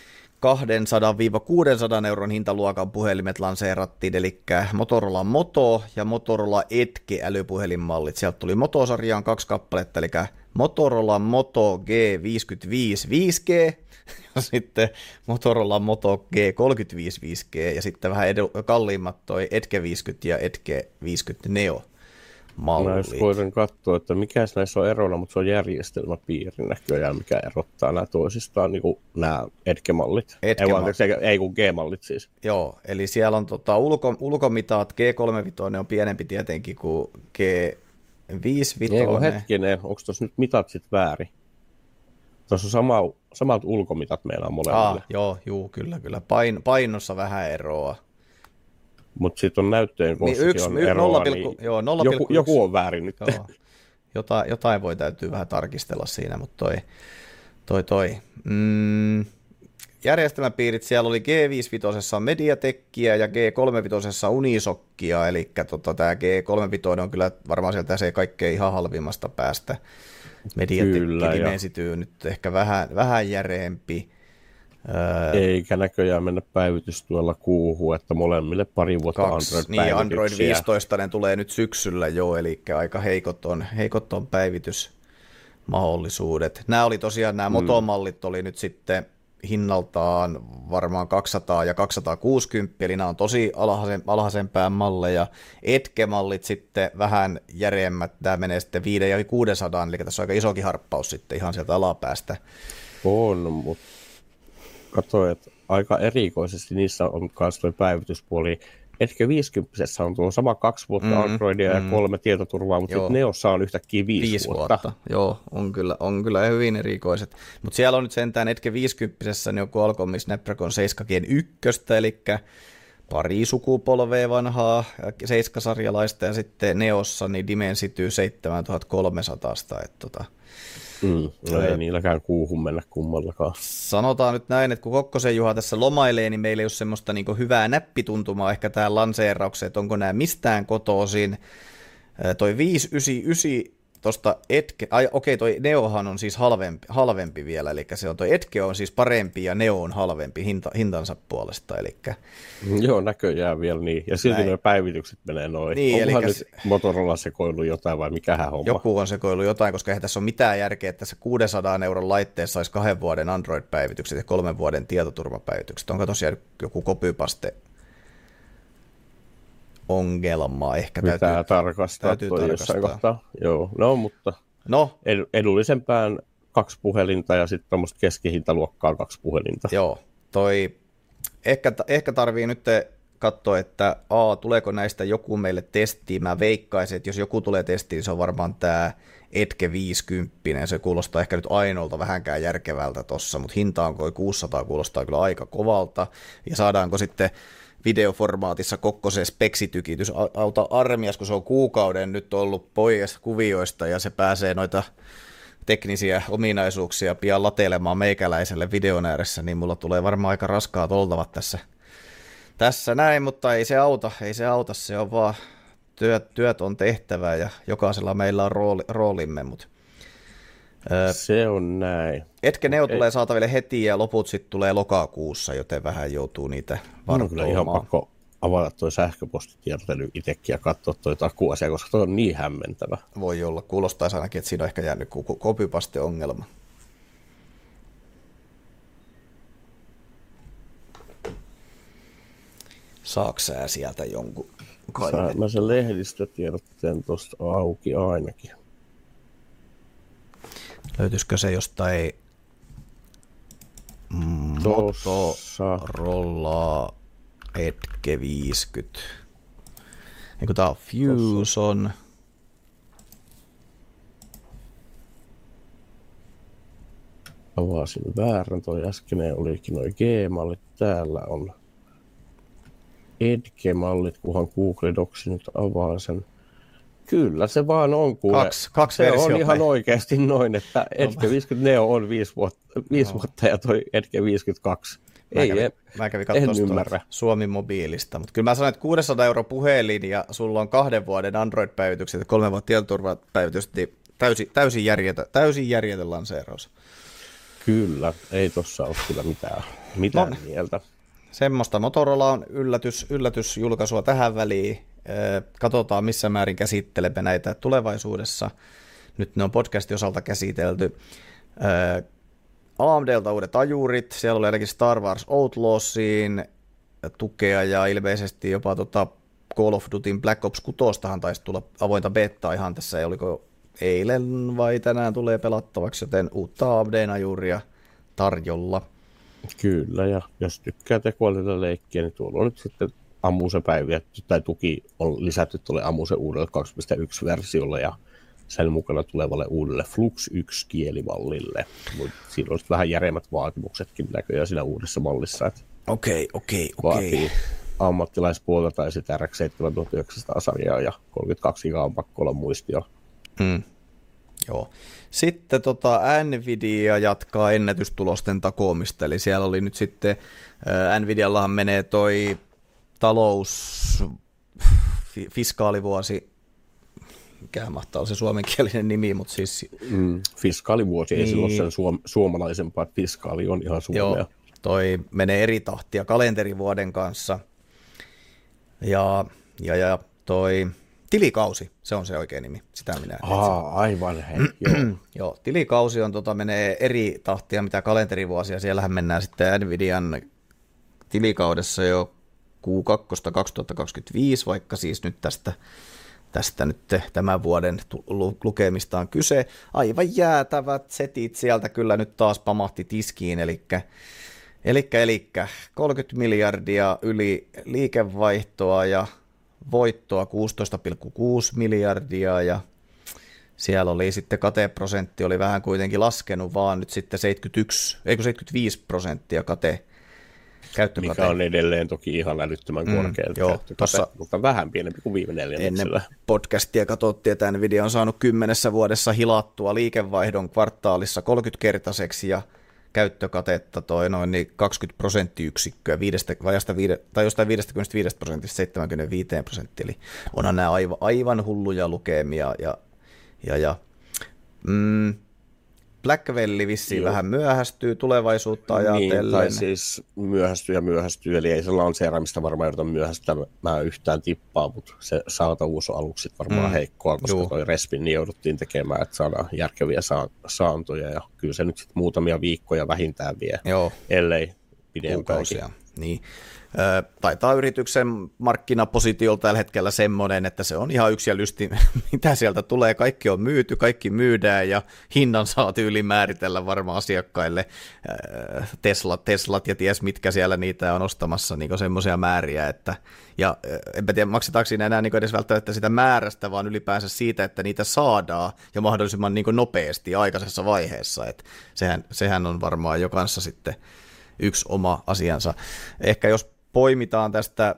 200-600 euron hintaluokan puhelimet lanseerattiin, eli Motorola Moto ja Motorola Edge älypuhelinmallit. Sieltä tuli Moto-sarjaan 2 kappaletta, eli Motorola Moto G55 5G ja sitten Motorola Moto G35 5G ja sitten vähän kalliimmat toi Edge 50 ja Edge 50 Neo. Mä jos voin katsoa, että mikä näissä on erona, mutta se on järjestelmäpiirin näköjään, mikä erottaa nämä toisistaan, niin kuin nämä Edge-mallit. Ei kun G-mallit siis. Joo, eli siellä on ulkomitat, G35 on pienempi tietenkin kuin 5.5. Hetkinen, onko tuossa nyt mitat sitten väärin? Tuossa on samat ulkomitat meillä molemmille. Joo, kyllä. Painossa vähän eroa. Mutta sitten on näyttöjen koossakin on eroa, joku on väärin nyt. Joo. Jotain täytyy vähän tarkistella siinä, mutta toi. Järjestelmäpiirit siellä oli G55 on Mediatekia ja G35 Unisockia, eli tämä G35 on kyllä varmaan sieltä se kaikkein ihan halvimmasta päästä. Mediatek Dimensity nyt ehkä vähän järeempi. Eikä näköjään mennä päivitystuella kuuhun, että molemmille pari vuotta Android-päivityksiä. Niin, Android 15 ne tulee nyt syksyllä jo, eli aika heikot on päivitysmahdollisuudet. Nämä oli tosiaan, nämä motomallit oli nyt sitten hinnaltaan varmaan 200 ja 260, eli nämä on tosi alhaisempään malleja. Etke-mallit sitten vähän järeemmät, tämä menee sitten 5 ja 600, eli tässä on aika isokin harppaus sitten ihan sieltä alapäästä. On, mutta katsoin, että aika erikoisesti niissä on myös tuo päivityspuoli. Etke 50 on tuo sama 2 vuotta Androidia ja 3 tietoturvaa, mutta sitten Neossa on yhtäkkiä 5 vuotta. Joo, on kyllä hyvin erikoiset. Mutta siellä on nyt sentään Etke 50 niin joku Qualcomm Snapdragon 7 Gen 1, eli pari sukupolvea vanhaa 7-sarjalaista, ja sitten Neossa niin Dimensity 7300. Ei niilläkään kuuhun mennä kummallakaan. Sanotaan nyt näin, että kun Kokkosen Juha tässä lomailee, niin meillä ei ole semmoista niin hyvää näppituntumaa ehkä tähän lanseeraukseen, että onko nämä mistään kotoisin. Toi 599 tuosta Etke, toi Neohan on siis halvempi vielä, eli se on toi Etke on siis parempi ja Neo on halvempi hintansa puolesta, eli joo, näköjään vielä niin, ja silti nuo päivitykset menee noin. Niin, onkohan nyt Motorola sekoillut jotain vai mikähän homma? Joku on sekoillut jotain, koska eihän tässä ole mitään järkeä, että tässä 600 € laitteessa saisi 2 vuoden Android-päivitykset ja 3 vuoden tietoturvapäivitykset. Onko tosiaan joku copypaste ongelmaa ehkä pitää tarkastaa jossain kohtaa. Joo, mutta edullisempään 2 puhelinta ja sitten tuommoista keskihintaluokkaa 2 puhelinta. Joo, toi ehkä tarvii nyt katsoa, että tuleeko näistä joku meille testiin. Mä veikkaisin, että jos joku tulee testiin, niin se on varmaan tämä Etke 50. Se kuulostaa ehkä nyt ainoalta vähänkään järkevältä tossa, mutta hinta on 600, kuulostaa kyllä aika kovalta. Ja saadaanko sitten videoformaatissa Kokkosen speksitykitys auta armias, kun se on kuukauden nyt ollut pois kuvioista ja se pääsee noita teknisiä ominaisuuksia pian latelemaan meikäläiselle videon ääressä, niin mulla tulee varmaan aika raskaat oltavat tässä näin, mutta ei se auta, se on vaan työt on tehtävä ja jokaisella meillä on roolimme, mutta se on näin. Etke Neo tulee saataville heti ja loput sitten tulee lokakuussa, joten vähän joutuu niitä vartoamaan. Kyllä ihan pakko avata tuo sähköpostitiedotely itsekin ja katsoa tuo takuasia, koska tuo on niin hämmentävä. Voi olla, kuulostaisi ainakin, että siinä on ehkä jäänyt copypaste-ongelma. Saaks sä sieltä jonkun kaivettua? Mä sen lehdistötiedotteen tuosta auki ainakin. Löytyisikö se jostain Motorola Edge 50? Eikö tää on Fusion? Avasin väärän, toi äskeinen olikin noin G-mallit, täällä on Edge-mallit, kunhan Google Docs nyt avaa sen. Kyllä se vaan on, kuule. Kaksi se on ihan oikeasti noin, että Edge 50 Neo on 5 vuotta ja toi Edge 52. Mä kävin katsomaan Suomi Mobiilista, mutta kyllä mä sanoin, että 600 € puhelin ja sulla on 2 vuoden Android-päivitykset ja 3 vuotta tietoturvapäivitykset, niin täysin järjetön lanseeraus. Kyllä, ei tossa ole kyllä mitään mieltä. Semmoista Motorola on yllätysjulkaisua tähän väliin. Katsotaan, missä määrin käsittelemme näitä tulevaisuudessa. Nyt ne on podcastin osalta käsitelty. AMDlta uudet ajurit. Siellä oli ainakin Star Wars Outlawsiin tukea ja ilmeisesti jopa Call of Dutyn Black Ops 6 taisi tulla avointa betaa ihan tässä. Ei oliko eilen vai tänään tulee pelattavaksi, joten uutta AMD-ajuria tarjolla. Kyllä, ja jos tykkää tekoälyllä leikkiä, niin tuolla on nyt sitten Amuse päivitetty, tai tuki on lisätty tuolle Amuse uudelle 2.1-versiolle, ja sen mukana tulevalle uudelle Flux 1 kielimallille. Mutta siinä on vähän järeämmät vaatimuksetkin näköjään siinä uudessa mallissa. Että okei. Vaatii ammattilaispuolta tai sitä RX 7900-sarjaa ja 32 GB on pakko olla muistio. Joo. Sitten Nvidia jatkaa ennätystulosten takoomista, eli siellä oli nyt sitten, Nvidiallahan menee toi fiskaalivuosi, mikä mahtaa olla se suomenkielinen nimi, mutta siis... Fiskaalivuosi, ei sillä ole sen suomalaisempaa, että fiskaali on ihan suomea. Joo, toi menee eri tahtia kalenterivuoden kanssa, ja toi tilikausi, se on se oikea nimi, sitä minä aivan, joo, tilikausi on, menee eri tahtia mitä kalenterivuosia, siellähän mennään sitten Nvidian tilikaudessa jo Q2 2025, vaikka siis nyt tästä nyt tämän vuoden lukemista on kyse. Aivan jäätävät setit sieltä kyllä nyt taas pamahti tiskiin, eli 30 miljardia yli liikevaihtoa ja voittoa 16,6 miljardia ja siellä oli sitten kateprosentti oli vähän kuitenkin laskenut, vaan nyt sitten 75% käyttökate. Mikä on edelleen toki ihan älyttömän korkealta käyttökate, mutta vähän pienempi kuin viime neljänneksellä. Ennen podcastia katsottiin, että Nvidia on saanut 10 vuodessa hilattua liikevaihdon kvartaalissa 30-kertaiseksi ja käyttökatetta noin 20% tai jostain 55% 75%, eli onhan nämä aivan hulluja lukemia ja Blackwell vissiin vähän myöhästyy tulevaisuutta ajatellen. Niin, tai siis myöhästyy, eli ei se lanseeraamista varmaan jouduta myöhästämään yhtään tippaa, mutta se saatavuus on aluksi varmaan heikkoa, koska toi respin niin jouduttiin tekemään, että saadaan järkeviä saantoja, ja kyllä se nyt sit muutamia viikkoja vähintään vie, ellei pidempäänkin. Niin. Taitaa yrityksen markkinapositiolta tällä hetkellä semmoinen, että se on ihan yksi ja lysti, mitä sieltä tulee. Kaikki on myyty, kaikki myydään ja hinnan saa tyyli määritellä varmaan asiakkaille. Teslat ja ties mitkä siellä niitä on ostamassa niin semmoisia määriä, että ja enpä tiedä maksetaanko siinä enää niin edes välttämättä sitä määrästä, vaan ylipäänsä siitä, että niitä saadaan ja mahdollisimman niin nopeasti aikaisessa vaiheessa. Että sehän on varmaan jo kanssa sitten yksi oma asiansa. Ehkä jos poimitaan tästä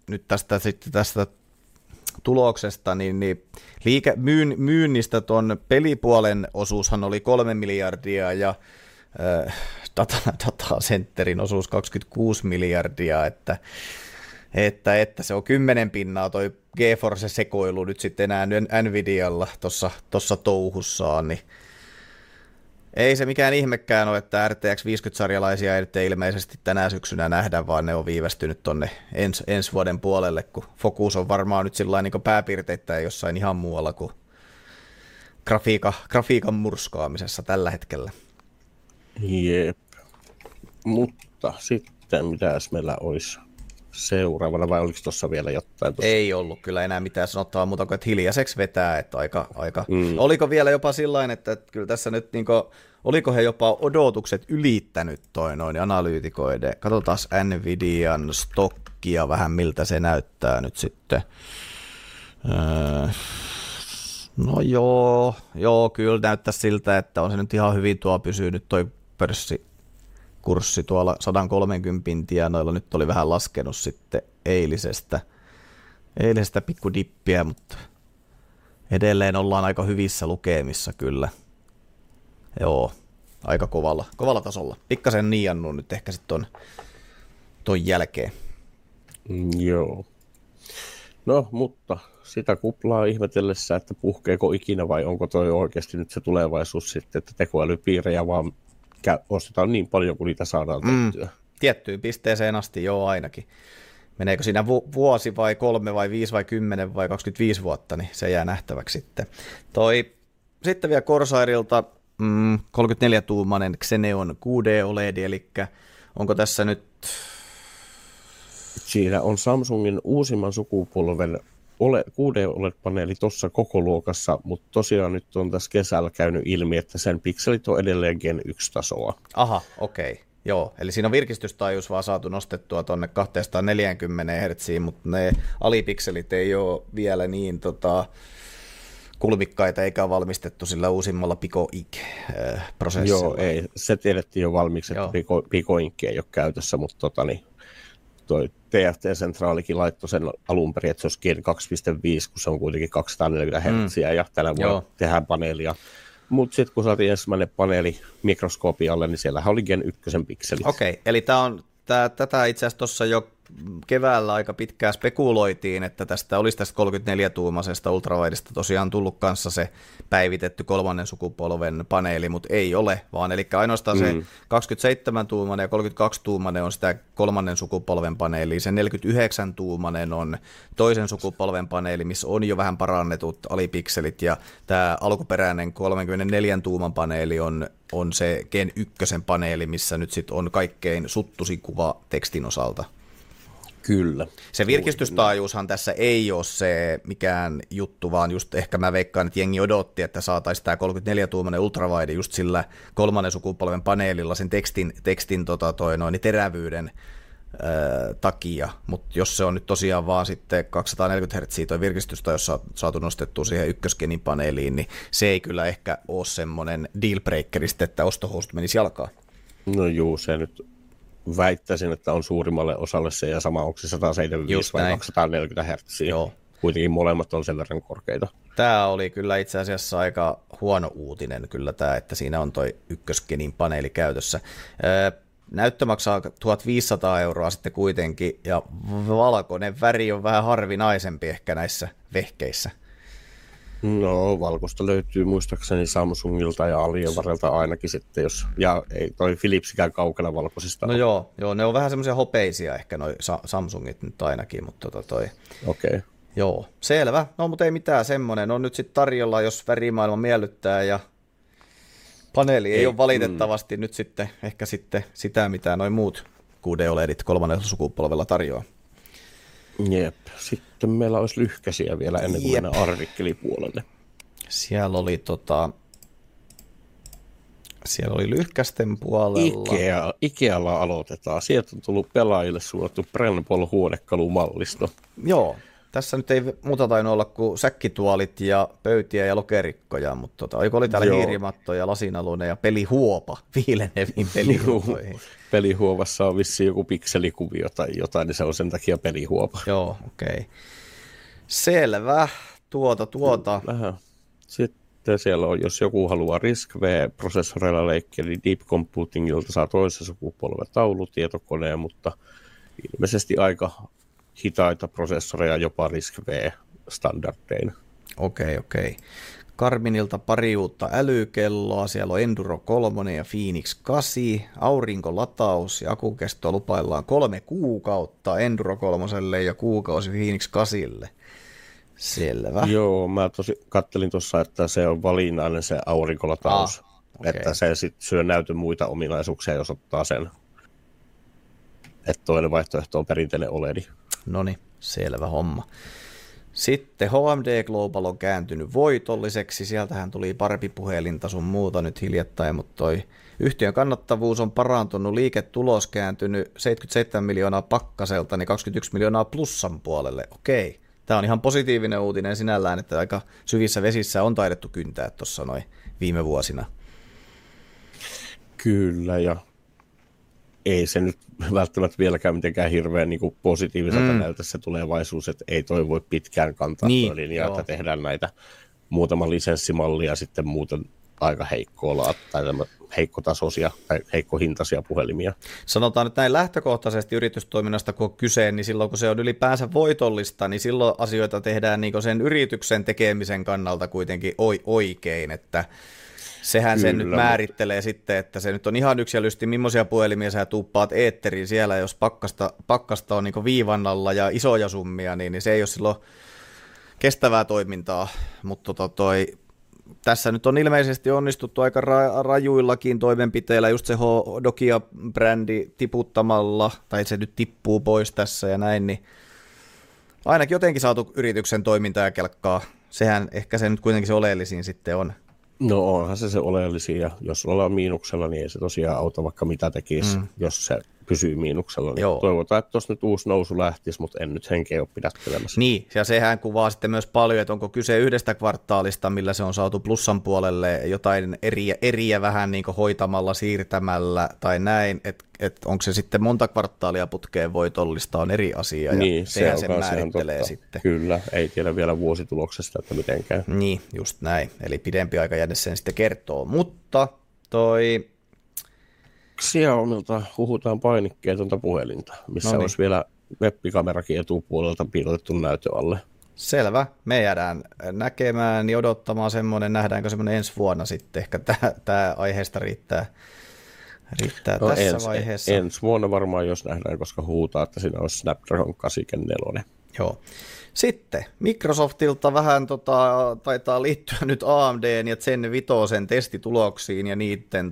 tuloksesta, niin myynnistä tuon pelipuolen osuushan oli 3 miljardia ja datacenterin osuus 26 miljardia, että se on 10% toi GeForce-sekoilu nyt sitten enää Nvidialla tuossa touhussaan, niin ei se mikään ihmekään ole, että RTX 50-sarjalaisia ei nyt ilmeisesti tänä syksynä nähdä, vaan ne on viivästynyt tonne ensi vuoden puolelle, kun fokus on varmaan nyt sillain niin pääpiirteittäin jossain ihan muualla kuin grafiikan murskaamisessa tällä hetkellä. Jep, mutta sitten mitäs meillä olisi seuraavana, vai oliko tuossa vielä jotain? Ei ollut kyllä enää mitään sanottavaa muuta kuin, että hiljaiseksi vetää, että aika. Oliko vielä jopa sillain, että kyllä tässä nyt oliko he jopa odotukset ylittänyt noin analyytikoiden, katsotaan Nvidian stokkia vähän miltä se näyttää nyt sitten. No joo, kyllä näyttää siltä, että on se nyt ihan hyvin pysynyt toi pörssikurssi tuolla 130 ja noilla nyt oli vähän laskenut sitten eilisestä pikku dippiä, mutta edelleen ollaan aika hyvissä lukemissa kyllä. Joo, aika kovalla tasolla. Pikkasen niiannut nyt ehkä sitten ton jälkeen. Joo. No, mutta sitä kuplaa ihmetellessä, että puhkeeko ikinä vai onko toi oikeasti nyt se tulevaisuus sitten, että tekoälypiirejä vaan ostetaan niin paljon kuin niitä saadaan tehtyä. Tiettyyn pisteeseen asti joo ainakin. Meneekö siinä vuosi vai 3 vai 5 vai 10 vai 25 vuotta, niin se jää nähtäväksi sitten. Sitten vielä Corsairilta 34-tuumainen Xeneon QD OLED, eli onko tässä nyt... Siinä on Samsungin uusimman sukupolven QD OLED-paneeli tuossa koko luokassa, mutta tosiaan nyt on tässä kesällä käynyt ilmi, että sen pikselit on edelleen Gen 1-tasoa. Aha, okei. Joo, eli siinä on virkistystaajuus vaan saatu nostettua tuonne 240 Hz, mutta ne alipikselit ei ole vielä niin kulmikkaita eikä ole valmistettu sillä uusimmalla Pico Ink-prosessilla. Joo, ei. Se tiedettiin jo valmiiksi, että Pico Ink ei ole käytössä, mutta toi TFT-sentraalikin laittoi sen alun perin, että se olisi Gen 2.5, kun se on kuitenkin 240 Hz ja tällä vuonna tehdään paneelia. Mutta sitten kun saatiin ensimmäinen paneeli mikroskoopin alle, niin siellähän oli Gen 1 pikselit. Okei, eli tätä itse asiassa tuossa jo keväällä aika pitkään spekuloitiin, että tästä olisi tästä 34-tuumaisesta ultrawideista tosiaan tullut kanssa se päivitetty 3. sukupolven paneeli, mutta ei ole, vaan eli ainoastaan se 27-tuumainen ja 32-tuumainen on sitä 3. sukupolven paneeli, se 49-tuumainen on 2. sukupolven paneeli, missä on jo vähän parannetut alipikselit, ja tämä alkuperäinen 34-tuuman paneeli on se Gen 1 paneeli, missä nyt sitten on kaikkein suttuisin kuva tekstin osalta. Kyllä. Se virkistystaajuushan tässä ei ole se mikään juttu, vaan just ehkä mä veikkaan, että jengi odotti, että saataisiin tämä 34-tuumainen ultrawide just sillä 3. sukupolven paneelilla sen tekstin terävyyden takia, mutta jos se on nyt tosiaan vaan sitten 240 Hz toi virkistystä, jos saatu nostettua siihen ykkösgenin paneeliin, niin se ei kyllä ehkä ole semmoinen dealbreakerista, että ostohousut menisi jalkaan. No juu, se nyt väittäisin, että on suurimmalle osalle se, ja sama onko se 175 vai 240 Hz. Joo. Kuitenkin molemmat on sen verran korkeita. Tämä oli kyllä itse asiassa aika huono uutinen kyllä tämä, että siinä on toi ykkösgenin paneeli käytössä. Näyttö maksaa 1500 € sitten kuitenkin, ja valkoinen väri on vähän harvinaisempi ehkä näissä vehkeissä. No, valkoista löytyy muistaakseni Samsungilta ja Alienwarelta ainakin sitten, ja ei toi Philipsikään kaukana valkoisista. No joo, ne on vähän semmoisia hopeisia ehkä noi Samsungit nyt ainakin, mutta Okei. Joo, selvä. No, mutta ei mitään, semmoinen on nyt sitten tarjolla, jos värimaailma miellyttää, ja paneeli ei ole valitettavasti nyt sitten ehkä sitten sitä, mitä noin muut QD-OLEDit 3. sukupolvella tarjoaa. Jep. Sitten meillä olisi lyhkäisiä vielä ennen kuin mennään artikkelipuolelle. Siellä oli lyhkästen puolella. Ikealla aloitetaan. Sieltä on tullut pelaajille suunnattu Brennpol-huonekalumallisto. Joo. Tässä nyt ei muuta tainnut olla kuin säkkituolit ja pöytiä ja lokerikkoja, mutta oli täällä hiirimatto ja lasinaluinen ja pelihuopa viileneviin pelihuopoihin. Pelihuovassa on vissiin joku pikselikuvio tai jotain, niin se on sen takia pelihuopa. Joo, okei. Selvä. Sitten siellä on, jos joku haluaa RISC-V-prosessoreilla leikkiä, niin Deep Computingilta saa toisen sukupolven taulutietokoneen, mutta ilmeisesti aika hitaita prosessoreja jopa RISC-V-standardeina. Okei. Garminilta pari uutta älykelloa, siellä on Enduro 3 ja Phoenix 8, aurinkolataus ja akukestoa lupaillaan 3 kuukautta Enduro 3 ja kuukausi Phoenix 8. Selvä. Joo, mä kattelin tuossa, että se on valinnainen se aurinkolataus, että se sitten syö näytön muita ominaisuuksia, jos ottaa sen. Että toinen vaihtoehto on perinteinen OLED. Noniin, selvä homma. Sitten HMD Global on kääntynyt voitolliseksi, sieltähän tuli parempipuhelinta sun muuta nyt hiljattain, mutta toi yhtiön kannattavuus on parantunut, liiketulos kääntynyt 77 miljoonaa pakkaselta, niin 21 miljoonaa plussan puolelle. Okei, tämä on ihan positiivinen uutinen sinällään, että aika syvissä vesissä on taidettu kyntää tuossa noin viime vuosina. Kyllä, ja ei se nyt välttämättä vieläkään mitenkään hirveän niin kuin positiiviselta näytä se tulevaisuus, että ei toi voi pitkään kantaa tuo linjaa, että tehdään näitä muutama lisenssimallia sitten muuten aika heikkotasoisia tai heikkohintaisia puhelimia. Sanotaan nyt näin lähtökohtaisesti yritystoiminnasta, kun on kyse, niin silloin kun se on ylipäänsä voitollista, niin silloin asioita tehdään niin kuin sen yrityksen tekemisen kannalta kuitenkin oikein, että sehän kyllä, sen nyt määrittelee sitten, että se nyt on ihan yksilöllisesti, millaisia puhelimia sä tuuppaat eetteriin siellä, jos pakkasta on niin viivan alla ja isoja summia, niin se ei ole silloin kestävää toimintaa, mutta tässä nyt on ilmeisesti onnistuttu aika rajuillakin toimenpiteillä, just se Nokia-brändi tiputtamalla, tai se nyt tippuu pois tässä ja näin, niin ainakin jotenkin saatu yrityksen toimintaa ja kelkkaa. Sehän ehkä se nyt kuitenkin se oleellisin sitten on. No onhan se oleellisin, ja jos ollaan miinuksella, niin ei se tosiaan auta vaikka mitä tekisi, jos se pysyy miinuksella. Niin Joo. toivotaan, että tuossa nyt uusi nousu lähtisi, mutta en nyt henkeä ole pidättelemässä. Niin, ja sehän kuvaa sitten myös paljon, että onko kyse yhdestä kvartaalista, millä se on saatu plussan puolelle jotain eriä vähän niin kuin hoitamalla, siirtämällä tai näin, että onko se sitten monta kvartaalia putkeen voitollista on eri asia, ja niin, sehän se määrittelee sitten. Kyllä, ei tiedä vielä vuosituloksesta, että miten käy. Niin, just näin, eli pidempi aikajänne sen sitten kertoo, mutta toi... Xiaomilta huhutaan painikkeetonta puhelinta, missä olisi vielä web-kamerakin etupuolelta piilotettu näytön alle. Selvä. Me jäädään näkemään ja odottamaan semmoinen, nähdäänkö semmoinen ensi vuonna sitten. Ehkä tämä aiheesta riittää tässä vaiheessa. Ensi vuonna varmaan, jos nähdään, koska huutaa, että siinä olisi Snapdragon 84. Joo. Sitten Microsoftilta vähän taitaa liittyä nyt AMDn ja Zen 5 testituloksiin ja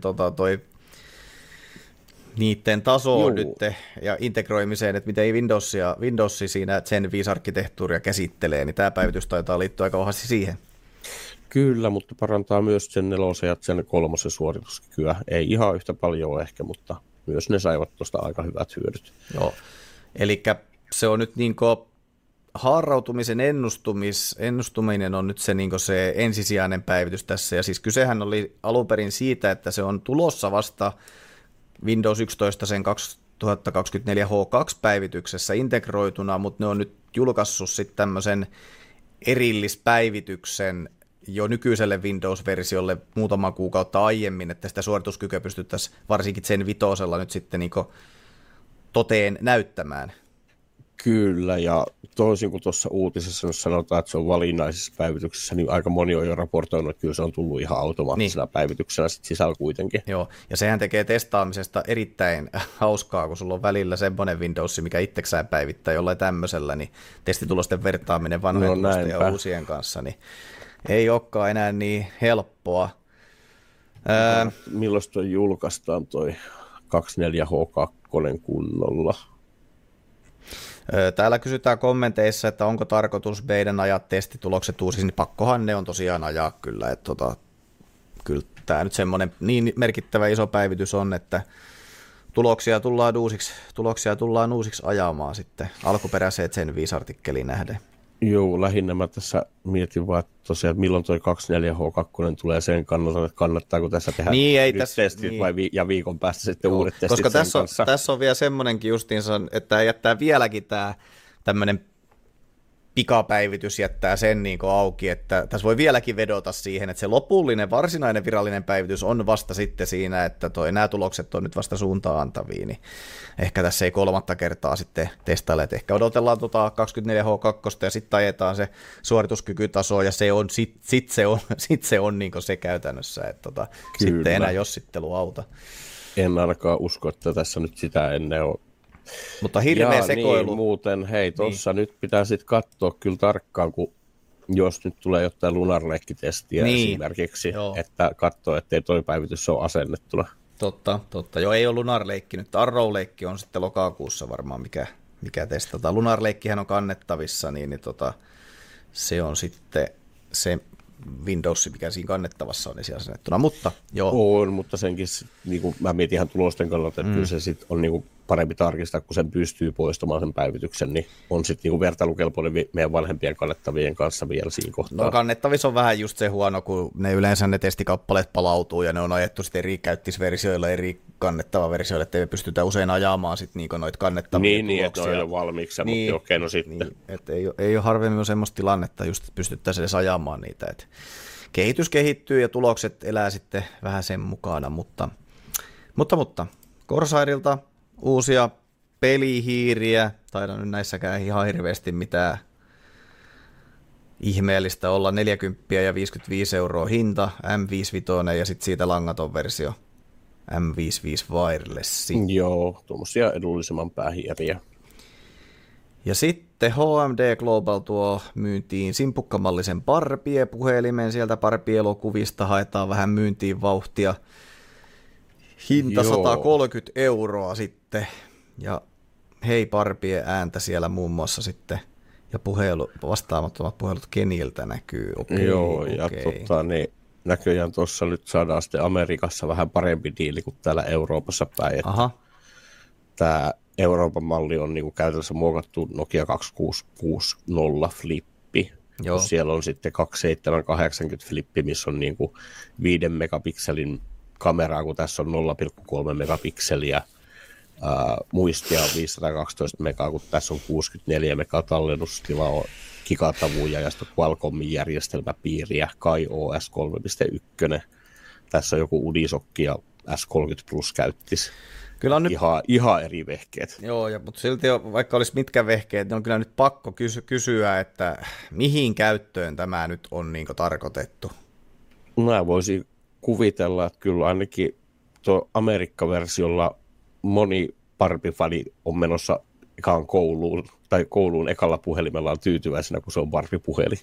niiden tasoon nyt ja integroimiseen, että miten Windows siinä Zen 5-arkkitehtuuria käsittelee, niin tämä päivitys taitaa liittyä aika vahvasti siihen. Kyllä, mutta parantaa myös Zen 4 ja Zen 3 suorituskykyä. Ei ihan yhtä paljon ehkä, mutta myös ne saivat tuosta aika hyvät hyödyt. Joo, eli se on nyt haarautumisen ennustuminen on nyt se ensisijainen päivitys tässä, ja siis kysehän oli alun perin siitä, että se on tulossa vasta Windows 11 sen 2024 H2-päivityksessä integroituna, mutta ne on nyt julkaissut sitten tämmöisen erillispäivityksen jo nykyiselle Windows-versiolle muutama kuukautta aiemmin, että sitä suorituskykyä pystyttäisiin varsinkin Zen 5 nyt sitten toteen näyttämään. Kyllä, ja toisin kuin tuossa uutisessa sanotaan, että se on valinnaisissa päivityksissä, niin aika moni on jo raportoinut, että kyllä se on tullut ihan automaattisena päivityksenä sit sisällä kuitenkin. Joo, ja sehän tekee testaamisesta erittäin hauskaa, kun sulla on välillä semmoinen Windows, mikä itseksään päivittää jollain tämmöisellä, niin testitulosten vertaaminen vanhojen ja uusien kanssa, niin ei olekaan enää niin helppoa. Milloin toi julkaistaan toi 24H2 kunnolla? Täällä kysytään kommenteissa, että onko tarkoitus meidän ajaa testitulokset uusiksi, niin pakkohan ne on tosiaan ajaa kyllä. Että kyllä tämä nyt semmoinen niin merkittävä iso päivitys on, että tuloksia tullaan uusiksi ajamaan sitten alkuperäiseen Zen 5-artikkeliin nähden. Joo, lähinnä mä tässä mietin vaan, että tosiaan, että milloin toi 24H2 tulee sen kannalta, että kannattaako tässä tehdä testit ja viikon päästä sitten uudet testit koska sen kanssa. Tässä on vielä semmoinenkin justiinsa, että jättää vieläkin tämä tämmöinen pikapäivitys jättää sen auki, että tässä voi vieläkin vedota siihen, että se lopullinen, varsinainen virallinen päivitys on vasta sitten siinä, että nämä tulokset on nyt vasta suuntaan antavia, niin ehkä tässä ei kolmatta kertaa sitten testaile, että ehkä odotellaan 24H2 ja sitten ajetaan se suorituskykytaso ja se on se on se käytännössä, että sitten enää jossittelu auta. En ainakaan usko, että tässä nyt sitä ennen on. Mutta hirveä sekoilu. Niin, muuten, hei, tuossa nyt pitää sitten katsoa kyllä tarkkaan, kun jos nyt tulee jotain lunarleikkitestiä esimerkiksi, että katsoo, ettei toi päivitys ole asennettuna. Totta. Joo, ei ole lunarleikki nyt. Arrow-leikki on sitten lokakuussa varmaan, mikä testataan. Lunarleikkihän on kannettavissa, niin se on sitten se Windows, mikä siinä kannettavassa on esiasennettuna, mutta joo. On, mutta senkin, niin kuin mä mietin ihan tulosten kannalta, että kyllä se sitten on niin kuin parempi tarkistaa, kun sen pystyy poistamaan sen päivityksen, niin on sitten niin vertailukelpoinen meidän vanhempien kannettavien kanssa vielä siinä kohtaa. No kannettavissa on vähän just se huono, kun ne yleensä ne testikappaleet palautuu ja ne on ajettu sitten eri käyttisversioilla, eri kannettava versioilla, että ei pystytä usein ajamaan sitten niin noita kannettavia tuloksia. Niin, että ne on jo valmiiksi, mutta okei, no sitten. Niin, että ei ole harvemmin semmoista tilannetta, just pystyttäisiin edes ajamaan niitä, että kehitys kehittyy ja tulokset elää sitten vähän sen mukana, mutta Corsairilta uusia pelihiiriä, taidan nyt näissäkään ihan hirveästi mitään ihmeellistä olla, 40 ja 55 € hinta, M55 ja sitten siitä langaton versio, M55 Wireless. Joo, tuommoisia edullisemman päähiiriä. Ja sitten HMD Global tuo myyntiin simpukkamallisen Barbie-puhelimen, sieltä Barbie-elokuvista haetaan vähän myyntiin vauhtia. Hinta 130 € sitten, ja hei Barbie ääntä siellä muun muassa sitten, ja vastaamattomat puhelut Keniltä näkyy. Ja niin, näköjään tuossa nyt saadaan sitten Amerikassa vähän parempi diili kuin täällä Euroopassa päin. Aha. tämä Euroopan malli on niin kuin käytännössä muokattu Nokia 2660 flippi. Joo. Siellä on sitten 2780 flippi, missä on niin kuin 5 megapikselin kameraa, kun tässä on 0,3 megapikseliä. Muistia on 512 megaa, kun tässä on 64 megaa tallennustila, gigatavuja ja sitten Qualcommin järjestelmäpiiriä, Kai OS 3.1. Tässä on joku Udisokki ja S30 Plus käyttisi. Kyllä on nyt ihan eri vehkeet. Joo, mutta silti vaikka olisi mitkä vehkeet, niin on kyllä nyt pakko kysyä, että mihin käyttöön tämä nyt on niin tarkoitettu? Mä voisin kuvitella, että kyllä ainakin tuo Amerikka-versiolla moni Barbie-fani on menossa ekaan kouluun, tai kouluun ekalla puhelimella on tyytyväisenä, kun se on Barbie-puhelin.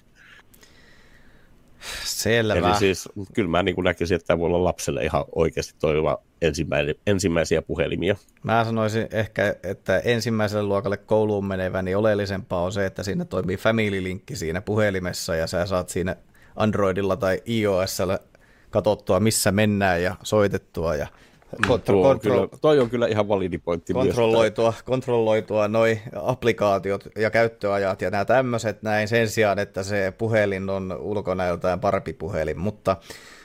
Selvä. Eli siis kyllä mä niin näkisin, että tämä voi olla lapselle ihan oikeasti toimiva ensimmäisiä puhelimia. Mä sanoisin ehkä, että ensimmäiselle luokalle kouluun menevä, niin oleellisempaa on se, että siinä toimii Family Linkki siinä puhelimessa, ja sä saat siinä Androidilla tai iOS:llä katsottua, missä mennään ja soitettua, ja toi on kyllä ihan validi pointti. Kontrolloitua noi applikaatiot ja käyttöajat ja nämä tämmöiset näin sen sijaan, että se puhelin on ulkonäöltään Barbie-puhelin, mutta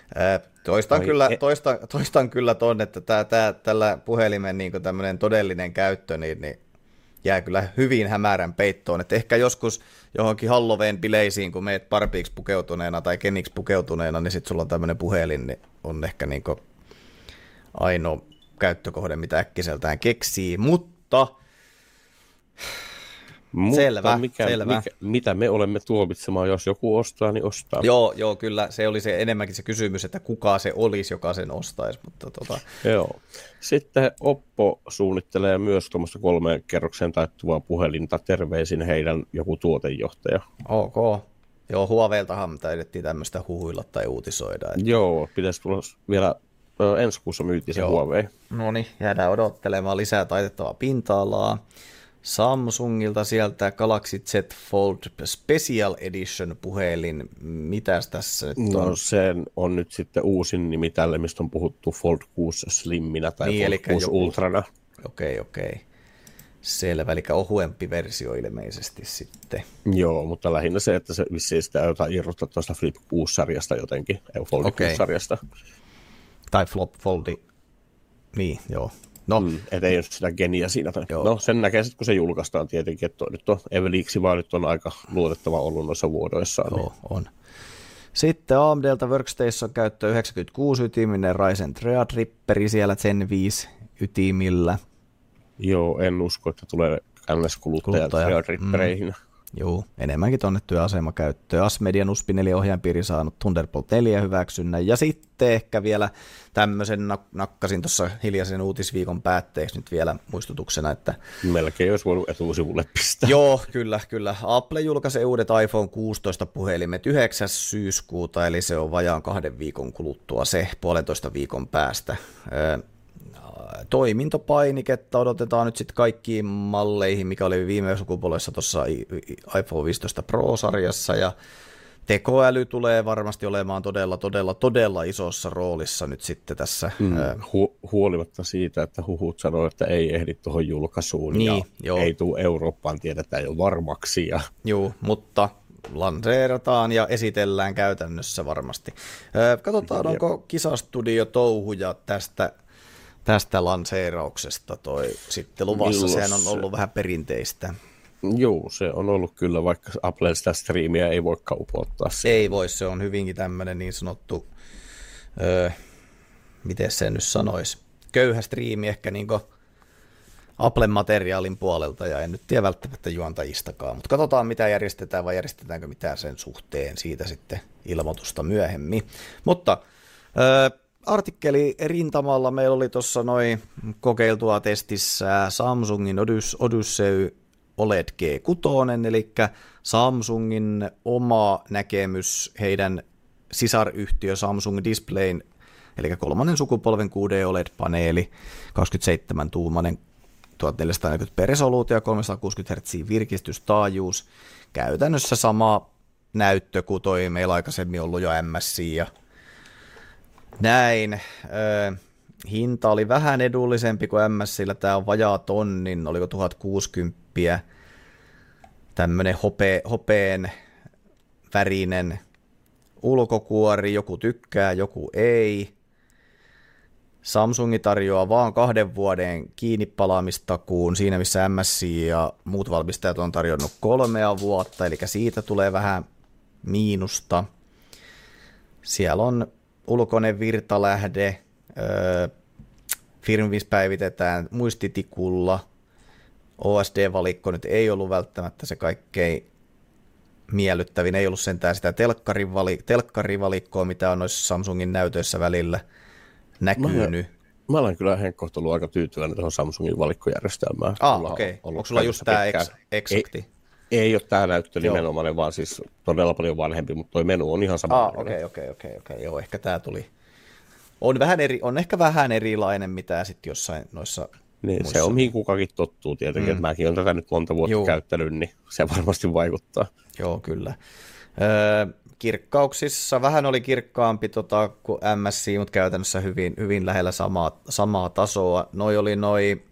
toistan kyllä ton, että tällä puhelimen niin tämmöinen todellinen käyttö niin jää kyllä hyvin hämärän peittoon, että ehkä joskus johonkin Halloween-bileisiin, kun meet Barbieiksi pukeutuneena tai Keniksi pukeutuneena, niin sitten sulla on tämmöinen puhelin, niin on ehkä niin ainoa käyttökohde, mitä äkkiseltään keksii, mutta selvä. Mitä me olemme tuomitsemaan, jos joku ostaa, niin ostaa. Joo, kyllä se oli se enemmänkin se kysymys, että kuka se olisi, joka sen ostaisi. Mutta Joo. Sitten Oppo suunnittelee myös tuommoista 3 kerrokseen taittuvaa puhelinta. Terveisin heidän joku tuotejohtaja. Ok. Joo, Huaweiltahan taidettiin tämmöistä huhuilla tai uutisoida. Että... Joo, pitäisi tulla vielä ensi kuussa myytiin se Huawei. No niin, jäädään odottelemaan lisää taitettavaa pinta-alaa. Samsungilta sieltä Galaxy Z Fold Special Edition puhelin. Mitäs tässä nyt on? No sen on nyt sitten uusin nimi tälle, mistä on puhuttu Fold 6 Slimminä tai niin, Fold 6 Ultrana. Okei. Selvä, eli ohuempi versio ilmeisesti sitten. Joo, mutta lähinnä se, että se vissiin sitä jotain irrottaa tuosta Flip 6-sarjasta jotenkin, ei Fold 6-sarjasta. Tai Foldi. Niin, joo. No. Et ei ole sitä geniä siinä. No, sen näkee sitten, kun se julkaistaan tietenkin, että nyt on Eveliiksi vaan nyt on aika luotettava ollut noissa vuodoissaan. Joo, niin. On. Sitten AMDltä Workstation käyttö 96-ytiminen Ryzen Threadripperi siellä Zen 5 ytimillä. Joo, en usko, että tulee NS-kuluttaja Threadrippereihin. Joo, enemmänkin tuonne työasemakäyttöön. Asmedian USB 4 ohjainpiiri saanut Thunderbolt 4 hyväksynnän. Ja sitten ehkä vielä tämmöisen nakkasin tuossa hiljaisen uutisviikon päätteeksi nyt vielä muistutuksena, että... Melkein olisi voinut etusivulle pistää. Joo, kyllä. Apple julkaisee uudet iPhone 16 puhelimet 9. syyskuuta, eli se on vajaan 2 viikon kuluttua se 1,5 viikon päästä. Toimintopainiketta odotetaan nyt sitten kaikkiin malleihin, mikä oli viime sukupolvessa tuossa iPhone 15 Pro-sarjassa, ja tekoäly tulee varmasti olemaan todella isossa roolissa nyt sitten tässä. Huolimatta siitä, että huhut sanoo, että ei ehdi tuohon julkaisuun, niin, ja ei tule Eurooppaan, tiedetään jo varmaksi. Joo, mutta lanseerataan ja esitellään käytännössä varmasti. Katsotaan, onko Kisastudio touhuja tästä lanseerauksesta toi sitten luvassa. Sehän on ollut vähän perinteistä. Joo, se on ollut kyllä, vaikka Apple sitä striimiä ei voi kaupoittaa. Ei voi, se on hyvinkin tämmöinen niin sanottu, miten se nyt sanoisi, köyhä striimi ehkä niin kuin Applen materiaalin puolelta, ja en nyt tiedä välttämättä juontajistakaan, mutta katsotaan mitä järjestetään vai järjestetäänkö mitään sen suhteen, siitä sitten ilmoitusta myöhemmin. Mutta artikkeli rintamalla meillä oli tuossa noin kokeiltua testissä Samsungin Odyssey OLED G6, eli Samsungin oma näkemys heidän sisaryhtiö Samsung Displayn, eli 3. sukupolven 6D OLED-paneeli, 27-tuumainen 1440p resoluutio ja 360 Hz virkistystaajuus. Käytännössä sama näyttö kuin toi meillä aikaisemmin ollut jo MSI ja näin. Hinta oli vähän edullisempi kuin MSillä, tämä on vajaa tonnin, oliko 1060, tämmöinen hopeen värinen ulkokuori, joku tykkää, joku ei. Samsungi tarjoaa vaan 2 vuoden kiinnipalaamistakuun siinä, missä MSI ja muut valmistajat on tarjonnut 3 vuotta, eli siitä tulee vähän miinusta. Siellä on ulkoinen virtalähde, firmware päivitetään muistitikulla, OSD-valikko nyt ei ollut välttämättä se kaikkein miellyttävin, ei ollut sentään sitä telkkarivalikkoa, mitä on noissa Samsungin näytöissä välillä näkynyt. Mä olen kyllä henkkohta ollut aika tyytyväinen tuohon Samsungin valikkojärjestelmään. Okei. Onko sulla just tämä Exacti? Ei ole tämä näyttö nimenomainen, vaan siis todella paljon vanhempi, mutta tuo menu on ihan sama. Okei. Joo, ehkä tämä tuli. On ehkä vähän erilainen, mitä sitten jossain noissa niin, se on mihin kukakin tottuu tietenkin, että mäkin olen tätä nyt monta vuotta käyttänyt, niin se varmasti vaikuttaa. Joo, kyllä. Kirkkauksissa vähän oli kirkkaampi kuin MSI, mutta käytännössä hyvin lähellä samaa tasoa. Noi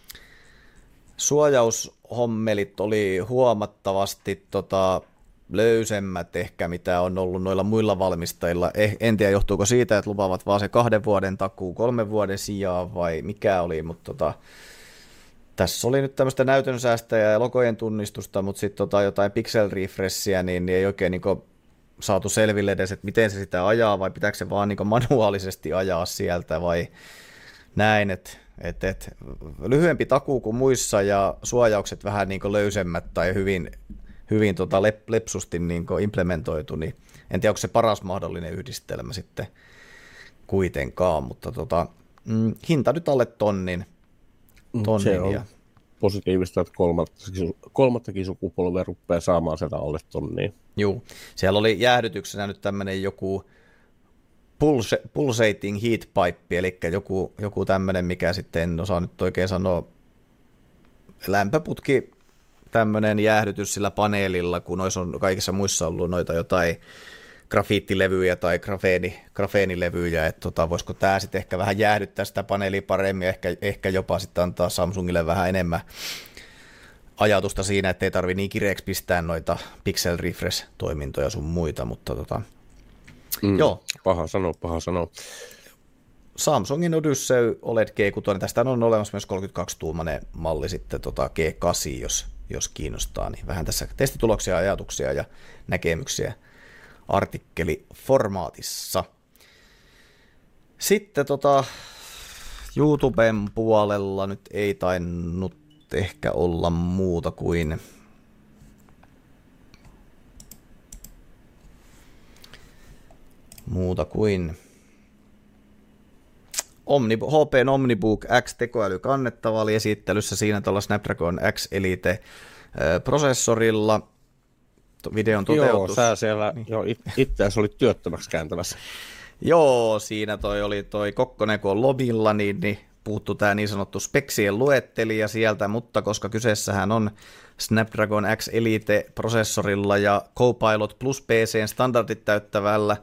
suojaushommelit oli huomattavasti löysemmät ehkä, mitä on ollut noilla muilla valmistajilla. En tiedä, johtuuko siitä, että lupaavat vaan se 2 vuoden takuu 3 vuoden sijaan vai mikä oli, mutta tässä oli nyt tämmöistä näytön säästäjää ja logojen tunnistusta, mutta sitten jotain pixel refreshia, niin ei oikein niinku saatu selville edes, että miten se sitä ajaa, vai pitääkö se vaan niinku manuaalisesti ajaa sieltä, vai näin, että lyhyempi takuu kuin muissa ja suojaukset vähän niinku löysemmät tai hyvin lepsusti niinku implementoitu, niin en tiedä, onko se paras mahdollinen yhdistelmä sitten kuitenkaan, mutta hinta nyt alle tonnin. Se on positiivista, että kolmattakin sukupolvea rupeaa saamaan sitä alle tonnia. Joo, siellä oli jäähdytyksenä nyt tämmöinen joku pulsating heat pipe, eli joku tämmöinen, mikä sitten en osaa nyt oikein sanoa, lämpöputki, tämmöinen jäähdytys sillä paneelilla, kun noissa on kaikissa muissa ollut noita jotain grafiittilevyjä tai grafeenilevyjä, että voisiko tämä sitten ehkä vähän jäähdyttää sitä paneelia paremmin, ehkä jopa sitten antaa Samsungille vähän enemmän ajatusta siinä, että ei tarvitse niin kireeksi pistää noita pixel refresh-toimintoja sun muita, mutta joo. Paha sanoa. Samsungin Odyssey OLED G6, tästä on olemassa myös 32-tuumainen malli sitten G8, jos kiinnostaa, niin vähän tässä testituloksia, ajatuksia ja näkemyksiä artikkeliformaatissa. Sitten YouTuben puolella nyt ei tainnut ehkä olla muuta kuin HP Omnibook X tekoäly kannettava oli esittelyssä siinä tuolla Snapdragon X Elite prosessorilla. Videon toteutus. Joo, sä siellä itseäsi olit työttömäksi kääntämässä. Joo, siinä oli toi Kokkonen, kun on lomilla, niin puuttu tämä niin sanottu speksien luettelija sieltä, mutta koska kyseessähän on Snapdragon X Elite-prosessorilla ja Copilot Plus PC:n standardit täyttävällä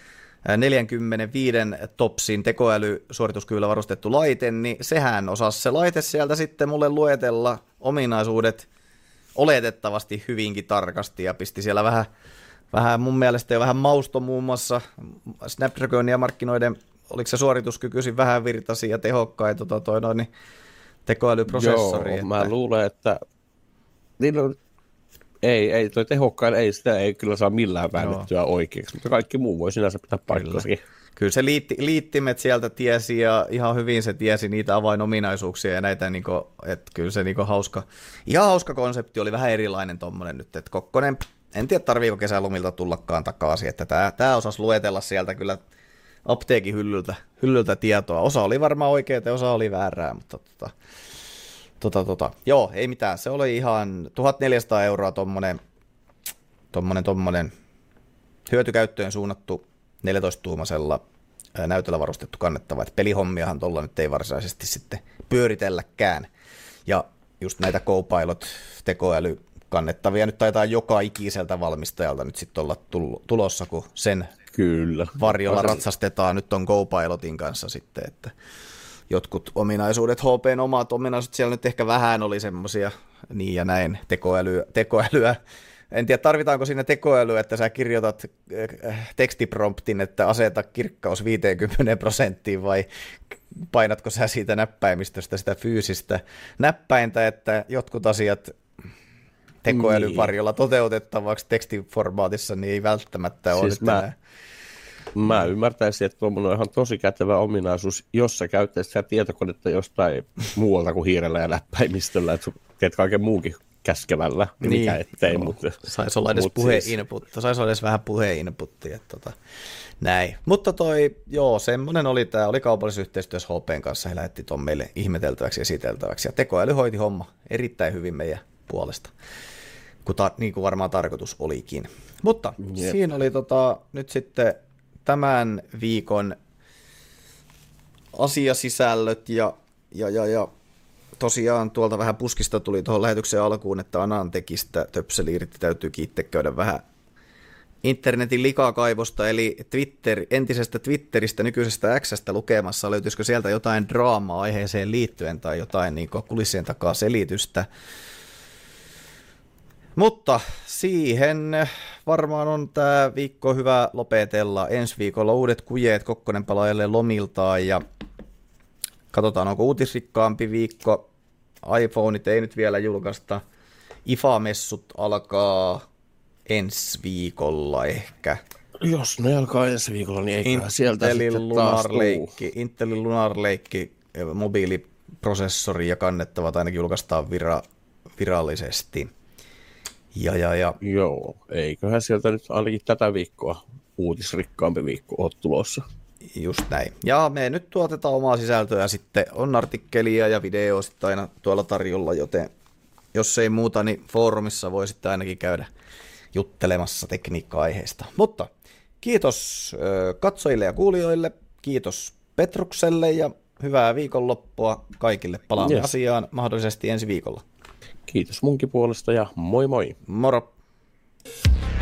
45 topsin tekoälysuorituskyvyllä varustettu laite, niin sehän osasi se laite sieltä sitten mulle luetella ominaisuudet oletettavasti hyvinkin tarkasti ja pisti siellä vähän mun mielestä jo vähän mausto muun muassa Snapdragonia markkinoiden, oliko se suorituskykyisin vähän virtaisia ja tehokkaita tekoälyprosessori. Joo, mä luulen, että ei toi tehokkain, sitä ei kyllä saa millään väännettyä oikeaksi, mutta kaikki muu voi sinänsä pitää paikkansakin. Kyllä se liittimet sieltä tiesi ja ihan hyvin se tiesi niitä avainominaisuuksia ja näitä, että kyllä se ihan hauska konsepti oli vähän erilainen tommonen nyt, että Kokkonen, en tiedä tarviiko kesälomilta tullakaan takaisin, että tämä osasi luetella sieltä kyllä apteekin hyllyltä tietoa. Osa oli varmaan oikeaa ja osa oli väärää, mutta joo, ei mitään, se oli ihan 1400 € tommonen hyötykäyttöön suunnattu 14-tuumaisella näytöllä varustettu kannettava, että pelihommiahan tuolla nyt ei varsinaisesti sitten pyöritelläkään. Ja just näitä Copilot-tekoäly kannettavia nyt taitaa joka ikiseltä valmistajalta nyt sitten olla tulossa, kun sen kyllä varjolla ratsastetaan, nyt on Copilotin kanssa sitten, että jotkut ominaisuudet, HPn omat ominaisuudet, siellä nyt ehkä vähän oli semmoisia niin ja näin tekoälyä. En tiedä, tarvitaanko siinä tekoälyä, että sä kirjoitat tekstipromptin, että aseta kirkkaus 50% vai painatko sä siitä näppäimistöstä sitä fyysistä näppäintä, että jotkut asiat tekoälyn varjolla toteutettavaksi tekstiformaatissa niin ei välttämättä ole siis nyt Mä ymmärtäisin, että tuommoinen on ihan tosi kätevä ominaisuus, jos sä käyttäisit sitä tietokonetta jostain muualta kuin hiirellä ja näppäimistöllä, että teet kaiken muukin käskevällä, niin mikä ettei. Mutta saisi olla edes puheinputtia, saisi olla edes vähän puheinputtia, näin. Mutta semmoinen oli tämä, oli kaupallisessa yhteistyössä HPn kanssa, he lähetti tuon meille ihmeteltäväksi ja esiteltäväksi, ja tekoäly hoiti homma erittäin hyvin meidän puolesta, niin kuin varmaan tarkoitus olikin. Mutta siinä oli nyt sitten tämän viikon asiasisällöt ja tosiaan tuolta vähän puskista tuli tuohon lähetyksen alkuun, että Anantekistä töpseli irti, täytyy itse käydä vähän internetin likakaivosta, eli entisestä Twitteristä, nykyisestä X:stä lukemassa, löytyisikö sieltä jotain draamaa aiheeseen liittyen tai jotain niin kulissien takaa selitystä. Mutta siihen varmaan on tämä viikko hyvä lopetella. Ensi viikolla uudet kujeet, Kokkonen palaa jälleen lomiltaan ja katsotaan, onko uutisrikkaampi viikko. iPhoneit ei nyt vielä julkaista. IFA-messut alkaa ensi viikolla ehkä. Jos ne alkaa ensi viikolla, niin eiköhän sieltä sitten taas Intelin Lunar-leikki, mobiiliprosessori ja kannettavat ainakin julkaistaan virallisesti. Joo, eiköhän sieltä nyt ainakin tätä viikkoa uutisrikkaampi viikko ole tulossa. Just näin. Ja me nyt tuotetaan omaa sisältöä, sitten on artikkelia ja video sitten aina tuolla tarjolla, joten jos ei muuta, niin foorumissa voi sitten ainakin käydä juttelemassa tekniikka-aiheista. Mutta kiitos katsojille ja kuulijoille, kiitos Petrukselle ja hyvää viikonloppua kaikille. Palaamme asiaan mahdollisesti ensi viikolla. Kiitos munkin puolesta ja moi moi. Moro.